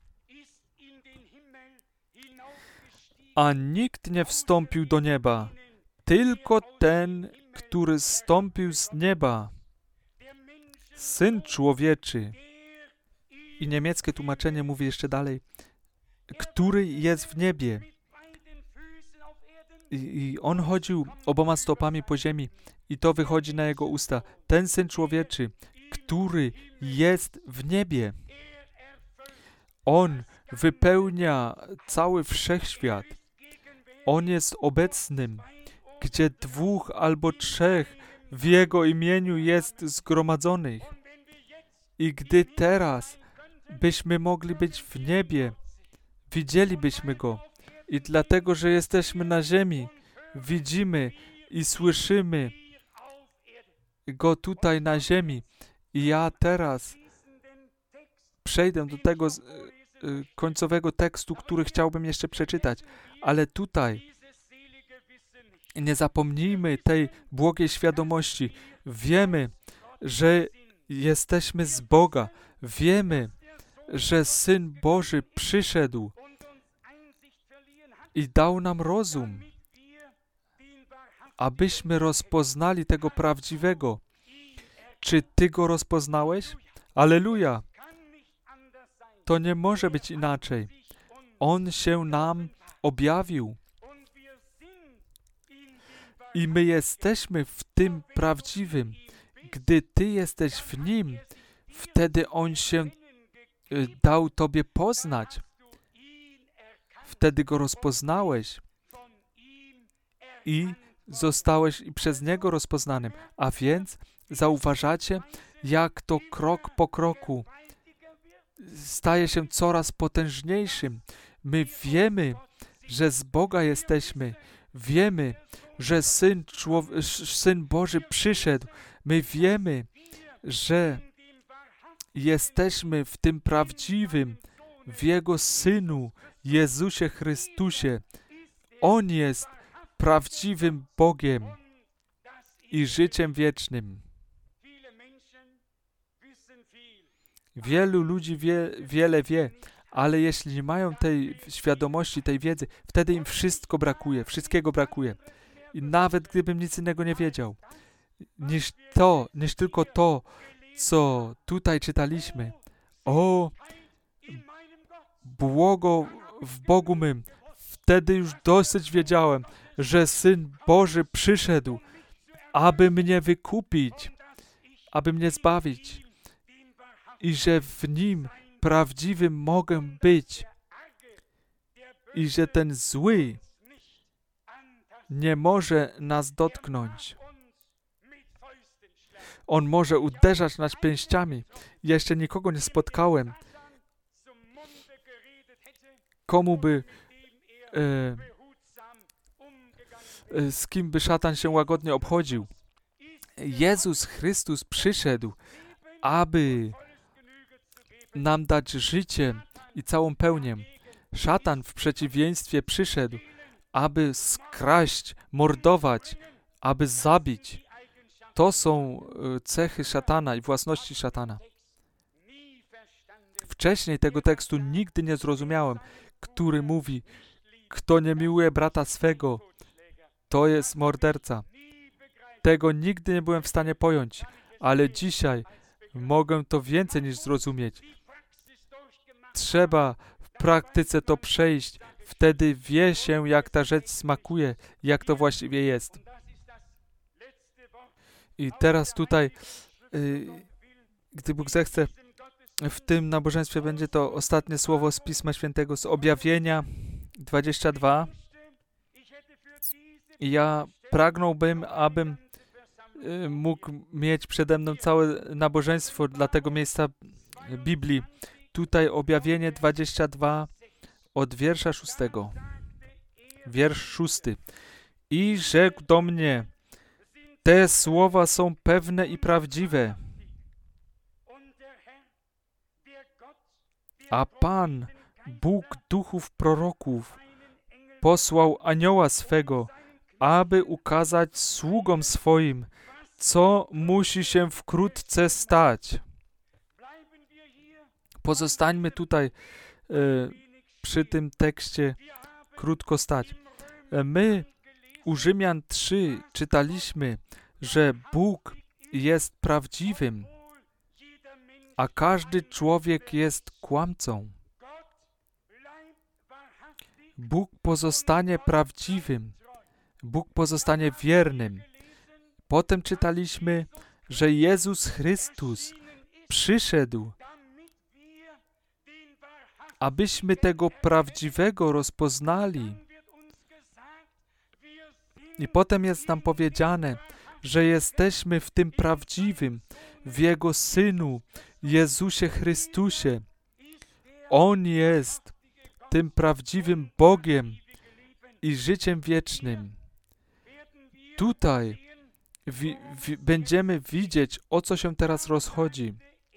A nikt nie wstąpił do nieba, tylko ten, który zstąpił z nieba, Syn Człowieczy. I niemieckie tłumaczenie mówi jeszcze dalej, który jest w niebie. I on chodził oboma stopami po ziemi i to wychodzi na jego usta. Ten Syn Człowieczy, który jest w niebie. On wypełnia cały wszechświat. On jest obecnym, gdzie 2 albo 3 w Jego imieniu jest zgromadzonych. I gdy teraz byśmy mogli być w niebie, widzielibyśmy Go. I dlatego, że jesteśmy na ziemi, widzimy i słyszymy Go tutaj na ziemi. I ja teraz przejdę do tego końcowego tekstu, który chciałbym jeszcze przeczytać. Ale tutaj nie zapomnijmy tej błogiej świadomości. Wiemy, że jesteśmy z Boga. Wiemy, że Syn Boży przyszedł i dał nam rozum, abyśmy rozpoznali tego prawdziwego. Czy Ty Go rozpoznałeś? Alleluja! To nie może być inaczej. On się nam objawił. I my jesteśmy w tym prawdziwym. Gdy Ty jesteś w Nim, wtedy On się dał Tobie poznać. Wtedy Go rozpoznałeś i zostałeś i przez Niego rozpoznanym. A więc zauważacie, jak to krok po kroku staje się coraz potężniejszym. My wiemy, że z Boga jesteśmy. Wiemy, że Syn Boży przyszedł. My wiemy, że jesteśmy w tym prawdziwym, w Jego Synu, Jezusie Chrystusie. On jest prawdziwym Bogiem i życiem wiecznym. Wielu ludzi wiele wie, ale jeśli nie mają tej świadomości, tej wiedzy, wtedy im wszystko brakuje, wszystkiego brakuje. I nawet gdybym nic innego nie wiedział, niż tylko to, co tutaj czytaliśmy. O, błogo w Bogu mym. Wtedy już dosyć wiedziałem, że Syn Boży przyszedł, aby mnie wykupić, aby mnie zbawić i że w Nim prawdziwym mogę być i że ten zły nie może nas dotknąć. On może uderzać nas pięściami. Ja jeszcze nikogo nie spotkałem, komu by z kim by szatan się łagodnie obchodził. Jezus Chrystus przyszedł, aby nam dać życie i całą pełnię. Szatan w przeciwieństwie przyszedł, aby skraść, mordować, aby zabić. To są cechy szatana i własności szatana. Wcześniej tego tekstu nigdy nie zrozumiałem, który mówi, kto nie miłuje brata swego, to jest morderca. Tego nigdy nie byłem w stanie pojąć, ale dzisiaj mogę to więcej niż zrozumieć. Trzeba w praktyce to przejść, wtedy wie się, jak ta rzecz smakuje, jak to właściwie jest. I teraz tutaj, gdy Bóg zechce, w tym nabożeństwie będzie to ostatnie słowo z Pisma Świętego, z Objawienia 22. I ja pragnąłbym, abym mógł mieć przede mną całe nabożeństwo dla tego miejsca Biblii. Tutaj Objawienie 22 od wiersza 6. Wiersz 6. I rzekł do mnie, te słowa są pewne i prawdziwe. A Pan, Bóg duchów proroków, posłał anioła swego, aby ukazać sługom swoim, co musi się wkrótce stać. Pozostańmy tutaj przy tym tekście krótko stać. My u Rzymian 3 czytaliśmy, że Bóg jest prawdziwym, a każdy człowiek jest kłamcą. Bóg pozostanie prawdziwym. Bóg pozostanie wiernym. Potem czytaliśmy, że Jezus Chrystus przyszedł, abyśmy tego prawdziwego rozpoznali. I potem jest nam powiedziane, że jesteśmy w tym prawdziwym, w Jego Synu, Jezusie Chrystusie. On jest tym prawdziwym Bogiem i życiem wiecznym. Tutaj będziemy widzieć, o co się teraz rozchodzi.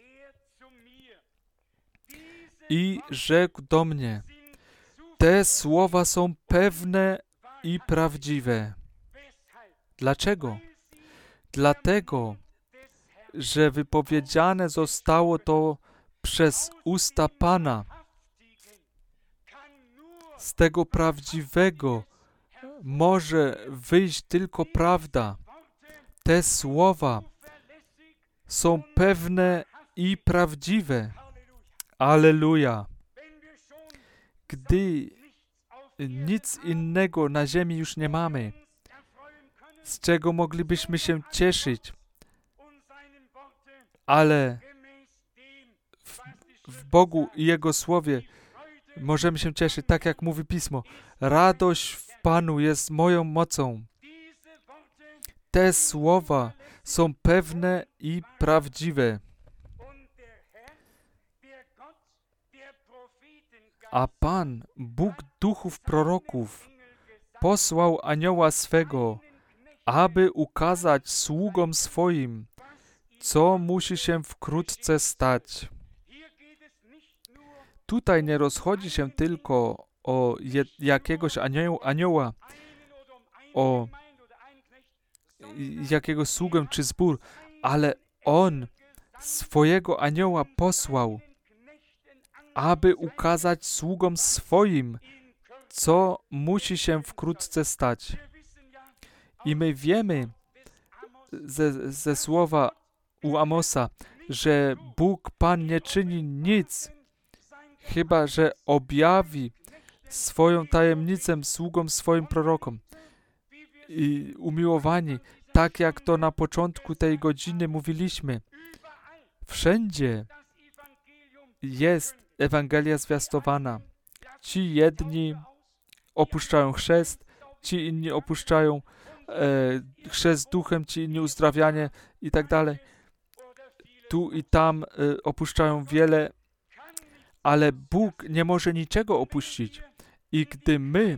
I rzekł do mnie, te słowa są pewne i prawdziwe. Dlaczego? Dlatego, że wypowiedziane zostało to przez usta Pana. Z tego prawdziwego może wyjść tylko prawda. Te słowa są pewne i prawdziwe. Alleluja. Gdy nic innego na ziemi już nie mamy, z czego moglibyśmy się cieszyć, ale w Bogu i Jego Słowie możemy się cieszyć, tak jak mówi Pismo. Radość w Panu jest moją mocą. Te słowa są pewne i prawdziwe. A Pan, Bóg duchów proroków, posłał anioła swego, aby ukazać sługom swoim, co musi się wkrótce stać. Tutaj nie rozchodzi się tylko o jakiegoś anioła, o jakiegoś sługę czy zbór, ale On swojego anioła posłał, aby ukazać sługom swoim, co musi się wkrótce stać. I my wiemy ze słowa u Amosa, że Bóg Pan nie czyni nic, chyba że objawi swoją tajemnicę sługom swoim prorokom. I umiłowani, tak jak to na początku tej godziny mówiliśmy, wszędzie jest Ewangelia zwiastowana. Ci jedni opuszczają chrzest, ci inni opuszczają chrzest duchem, ci inni uzdrawianie i tak dalej. Tu i tam opuszczają wiele, ale Bóg nie może niczego opuścić. I gdy my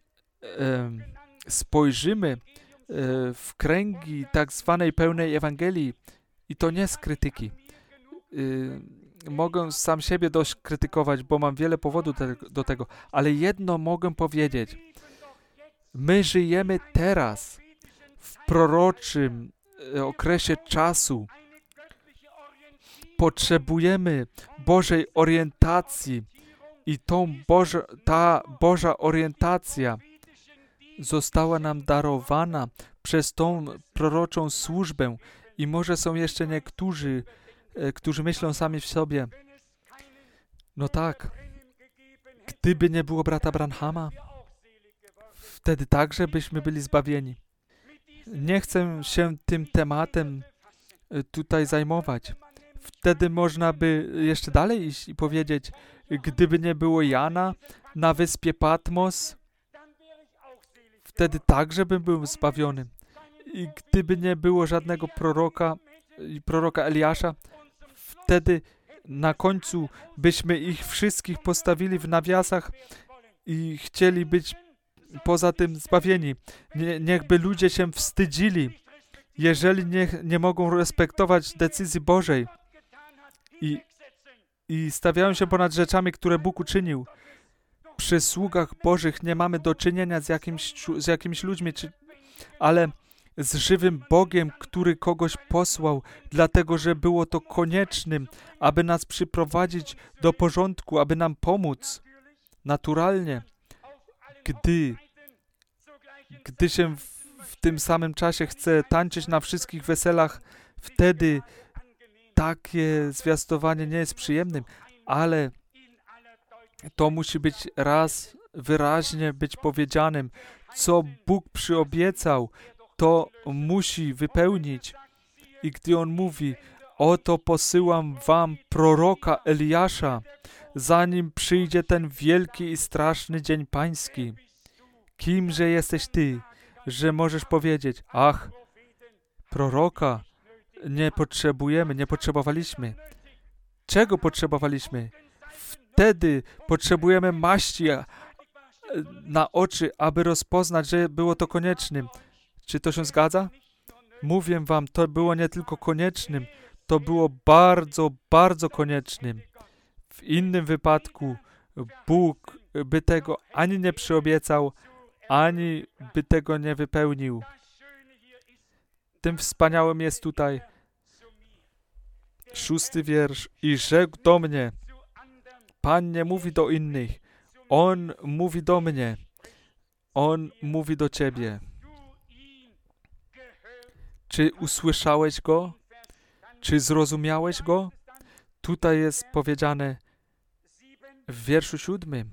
spojrzymy w kręgi tak zwanej pełnej Ewangelii, i to nie z krytyki, mogę sam siebie dość krytykować, bo mam wiele powodów do tego, ale jedno mogę powiedzieć. My żyjemy teraz w proroczym okresie czasu. Potrzebujemy Bożej orientacji i ta Boża orientacja została nam darowana przez tą proroczą służbę i może są jeszcze niektórzy, którzy myślą sami w sobie, no tak, gdyby nie było brata Branhama, wtedy także byśmy byli zbawieni. Nie chcę się tym tematem tutaj zajmować. Wtedy można by jeszcze dalej iść i powiedzieć, gdyby nie było Jana na wyspie Patmos, wtedy także bym był zbawiony. I gdyby nie było żadnego proroka Eliasza, wtedy na końcu byśmy ich wszystkich postawili w nawiasach i chcieli być poza tym zbawieni. Niechby ludzie się wstydzili, jeżeli nie mogą respektować decyzji Bożej i stawiają się ponad rzeczami, które Bóg uczynił. Przy sługach Bożych nie mamy do czynienia z jakimiś ludźmi, ale z żywym Bogiem, który kogoś posłał, dlatego że było to koniecznym, aby nas przyprowadzić do porządku, aby nam pomóc. Naturalnie, gdy się w tym samym czasie chce tańczyć na wszystkich weselach, wtedy takie zwiastowanie nie jest przyjemnym, ale to musi być raz wyraźnie być powiedzianym, co Bóg przyobiecał, to musi wypełnić. I gdy On mówi, oto posyłam wam proroka Eliasza, zanim przyjdzie ten wielki i straszny dzień pański. Kimże jesteś ty, że możesz powiedzieć, ach, proroka nie potrzebujemy, nie potrzebowaliśmy. Czego potrzebowaliśmy? Wtedy potrzebujemy maści na oczy, aby rozpoznać, że było to koniecznym. Czy to się zgadza? Mówię wam, to było nie tylko koniecznym, to było bardzo, bardzo koniecznym. W innym wypadku Bóg by tego ani nie przyobiecał, ani by tego nie wypełnił. Tym wspaniałym jest tutaj 6 wiersz. I rzekł do mnie, Pan nie mówi do innych, On mówi do mnie, On mówi do ciebie. Czy usłyszałeś Go? Czy zrozumiałeś Go? Tutaj jest powiedziane w wierszu 7.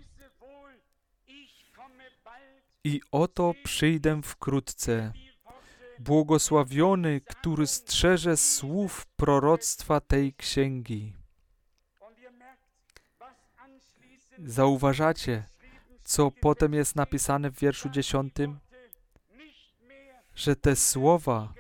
I oto przyjdę wkrótce. Błogosławiony, który strzeże słów proroctwa tej księgi. Zauważacie, co potem jest napisane w wierszu 10? Że te słowa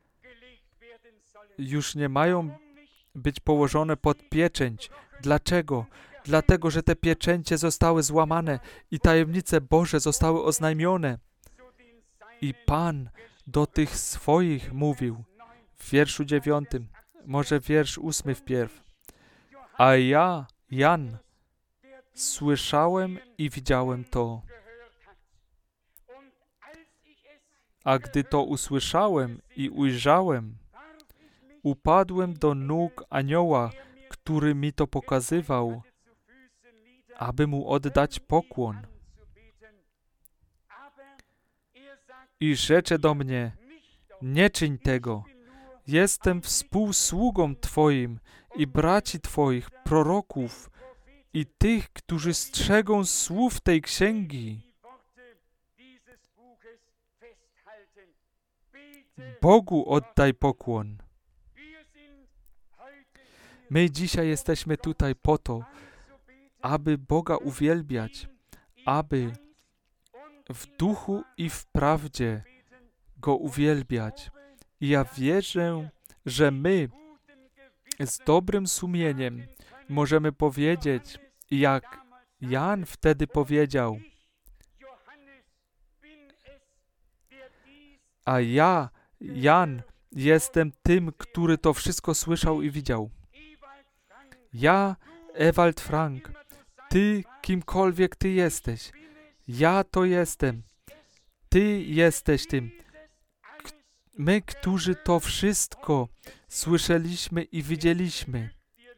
już nie mają być położone pod pieczęć. Dlaczego? Dlatego, że te pieczęcie zostały złamane i tajemnice Boże zostały oznajmione. I Pan do tych swoich mówił w wierszu 9, może wiersz 8 wpierw. A ja, Jan, słyszałem i widziałem to. A gdy to usłyszałem i ujrzałem, upadłem do nóg anioła, który mi to pokazywał, aby mu oddać pokłon. I rzecze do mnie, nie czyń tego, jestem współsługą Twoim i braci Twoich, proroków i tych, którzy strzegą słów tej księgi. Bogu oddaj pokłon. My dzisiaj jesteśmy tutaj po to, aby Boga uwielbiać, aby w duchu i w prawdzie Go uwielbiać. I ja wierzę, że my z dobrym sumieniem możemy powiedzieć, jak Jan wtedy powiedział, a ja, Jan, jestem tym, który to wszystko słyszał i widział. Ja, Ewald Frank, ty, kimkolwiek ty jesteś, ja to jestem, ty jesteś tym. My, którzy to wszystko słyszeliśmy i widzieliśmy.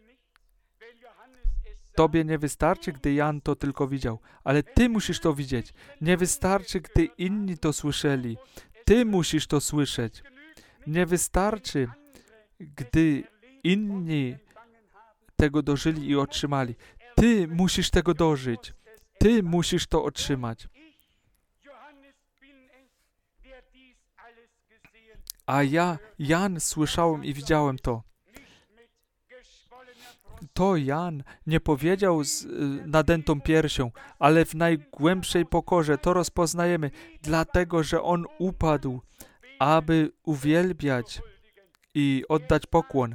Tobie nie wystarczy, gdy Jan to tylko widział, ale ty musisz to widzieć. Nie wystarczy, gdy inni to słyszeli. Ty musisz to słyszeć. Nie wystarczy, gdy inni tego dożyli i otrzymali. Ty musisz tego dożyć. Ty musisz to otrzymać. A ja, Jan, słyszałem i widziałem to. To Jan nie powiedział z nadętą piersią, ale w najgłębszej pokorze. To rozpoznajemy, dlatego, że on upadł, aby uwielbiać i oddać pokłon.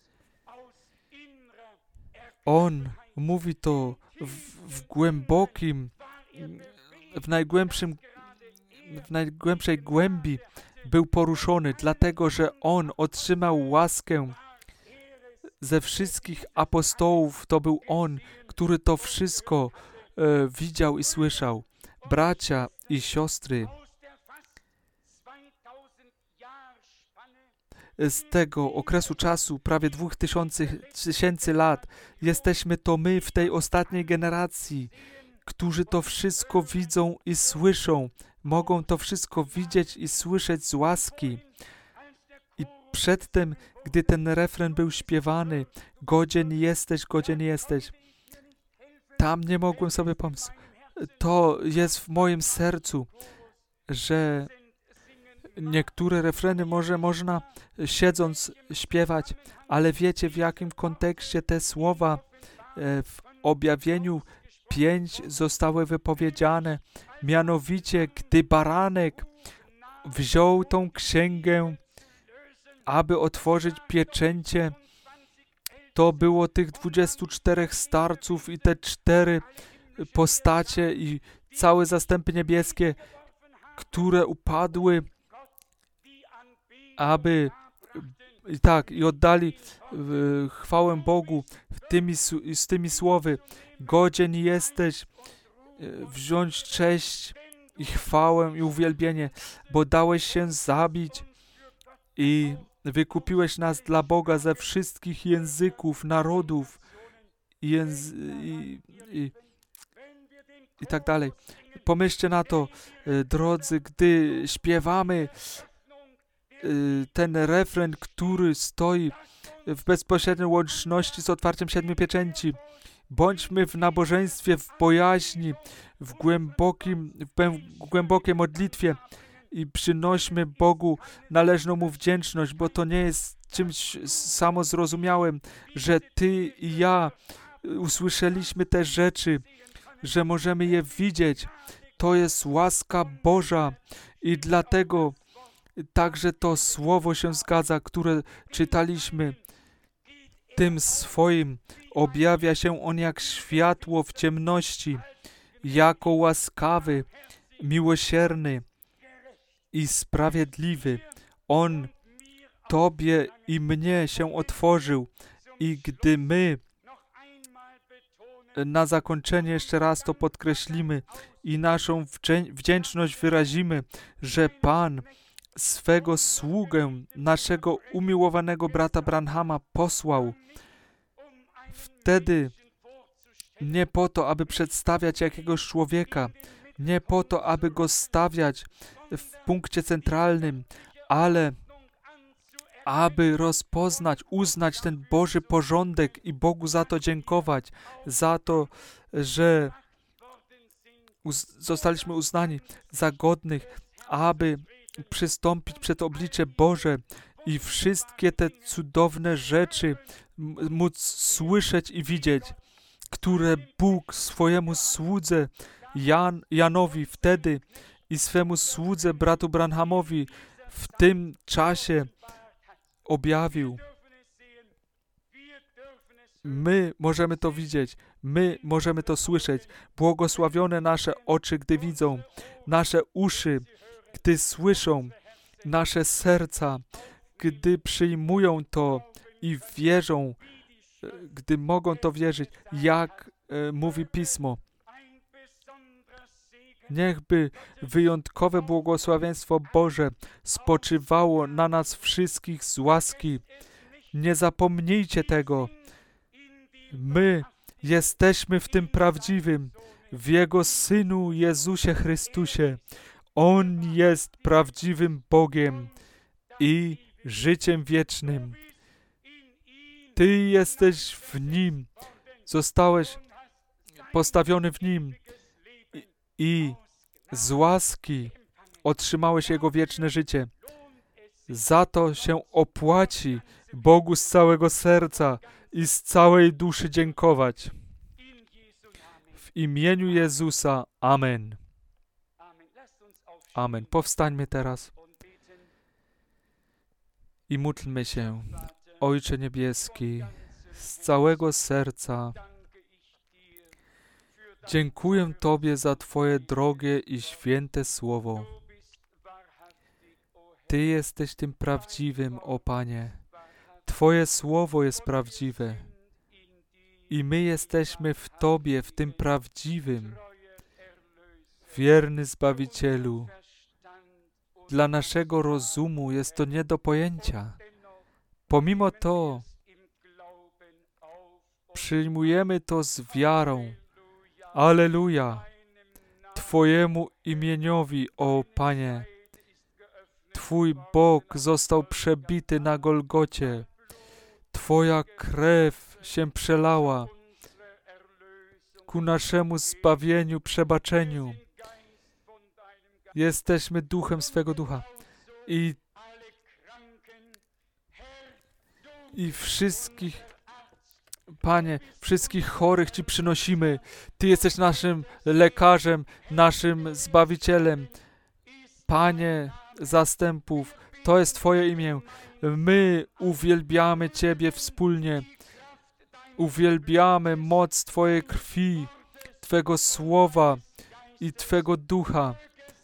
On mówi to w głębokim, w najgłębszej głębi był poruszony, dlatego, że on otrzymał łaskę ze wszystkich apostołów. To był on, który to wszystko widział i słyszał. Bracia i siostry, z tego okresu czasu, prawie 2000 lat. Jesteśmy to my w tej ostatniej generacji, którzy to wszystko widzą i słyszą. Mogą to wszystko widzieć i słyszeć z łaski. I przedtem, gdy ten refren był śpiewany, godzien jesteś, tam nie mogłem sobie pomóc. To jest w moim sercu, że niektóre refreny można siedząc śpiewać, ale wiecie, w jakim kontekście te słowa w Objawieniu 5 zostały wypowiedziane. Mianowicie, gdy baranek wziął tą księgę, aby otworzyć pieczęcie, to było tych 24 starców i te 4 postacie i całe zastępy niebieskie, które upadły, aby i oddali chwałę Bogu z tymi słowy: godzien jesteś wziąć cześć i chwałę i uwielbienie, bo dałeś się zabić i wykupiłeś nas dla Boga ze wszystkich języków, narodów i tak dalej. Pomyślcie na to, drodzy, gdy śpiewamy ten refren, który stoi w bezpośredniej łączności z otwarciem 7 pieczęci. Bądźmy w nabożeństwie, w bojaźni, w głębokiej modlitwie i przynośmy Bogu należną Mu wdzięczność, bo to nie jest czymś samozrozumiałym, że Ty i ja usłyszeliśmy te rzeczy, że możemy je widzieć. To jest łaska Boża i dlatego także to słowo się zgadza, które czytaliśmy. Tym swoim objawia się On jak światło w ciemności, jako łaskawy, miłosierny i sprawiedliwy. On Tobie i mnie się otworzył i gdy my na zakończenie jeszcze raz to podkreślimy i naszą wdzięczność wyrazimy, że Pan swego sługę, naszego umiłowanego brata Branhama posłał. Wtedy nie po to, aby przedstawiać jakiegoś człowieka, nie po to, aby go stawiać w punkcie centralnym, ale aby rozpoznać, uznać ten Boży porządek i Bogu za to dziękować, za to, że zostaliśmy uznani za godnych, aby przystąpić przed oblicze Boże i wszystkie te cudowne rzeczy móc słyszeć i widzieć, które Bóg swojemu słudze Janowi wtedy i swemu słudze bratu Branhamowi w tym czasie objawił. My możemy to widzieć, my możemy to słyszeć. Błogosławione nasze oczy, gdy widzą, nasze uszy, gdy słyszą, nasze serca, gdy przyjmują to i wierzą, gdy mogą to wierzyć, jak mówi Pismo. Niechby wyjątkowe błogosławieństwo Boże spoczywało na nas wszystkich z łaski. Nie zapomnijcie tego. My jesteśmy w tym prawdziwym, w Jego Synu Jezusie Chrystusie. On jest prawdziwym Bogiem i życiem wiecznym. Ty jesteś w Nim, zostałeś postawiony w Nim i z łaski otrzymałeś Jego wieczne życie. Za to się opłaci Bogu z całego serca i z całej duszy dziękować. W imieniu Jezusa. Amen. Amen. Powstańmy teraz i módlmy się. Ojcze Niebieski, z całego serca dziękuję Tobie za Twoje drogie i święte słowo. Ty jesteś tym prawdziwym, o Panie. Twoje słowo jest prawdziwe i my jesteśmy w Tobie, w tym prawdziwym. Wierny Zbawicielu, dla naszego rozumu jest to nie do pojęcia, Pomimo to przyjmujemy to z wiarą. Alleluja! Twojemu imieniowi, o Panie. Twój bok został przebity na Golgocie. Twoja krew się przelała ku naszemu zbawieniu, przebaczeniu. Jesteśmy duchem swego ducha. I wszystkich, Panie, wszystkich chorych Ci przynosimy. Ty jesteś naszym lekarzem, naszym Zbawicielem. Panie zastępów, to jest Twoje imię. My uwielbiamy Ciebie wspólnie. Uwielbiamy moc Twojej krwi, Twego słowa i Twego ducha.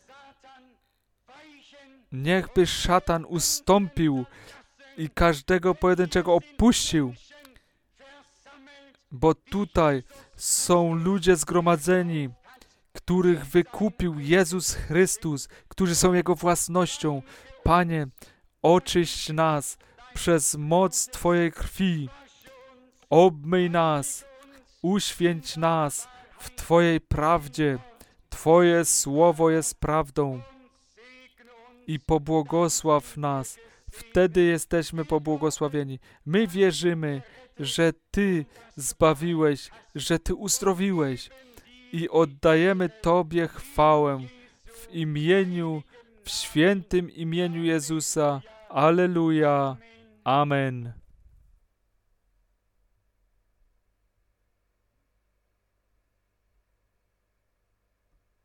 Niechby szatan ustąpił i każdego pojedynczego opuścił, bo tutaj są ludzie zgromadzeni, których wykupił Jezus Chrystus, którzy są Jego własnością. Panie, oczyść nas przez moc Twojej krwi. Obmyj nas, uświęć nas w Twojej prawdzie. Twoje słowo jest prawdą. I pobłogosław nas. Wtedy jesteśmy pobłogosławieni. My wierzymy, że Ty zbawiłeś, że Ty uzdrowiłeś i oddajemy Tobie chwałę w świętym imieniu Jezusa. Alleluja. Amen.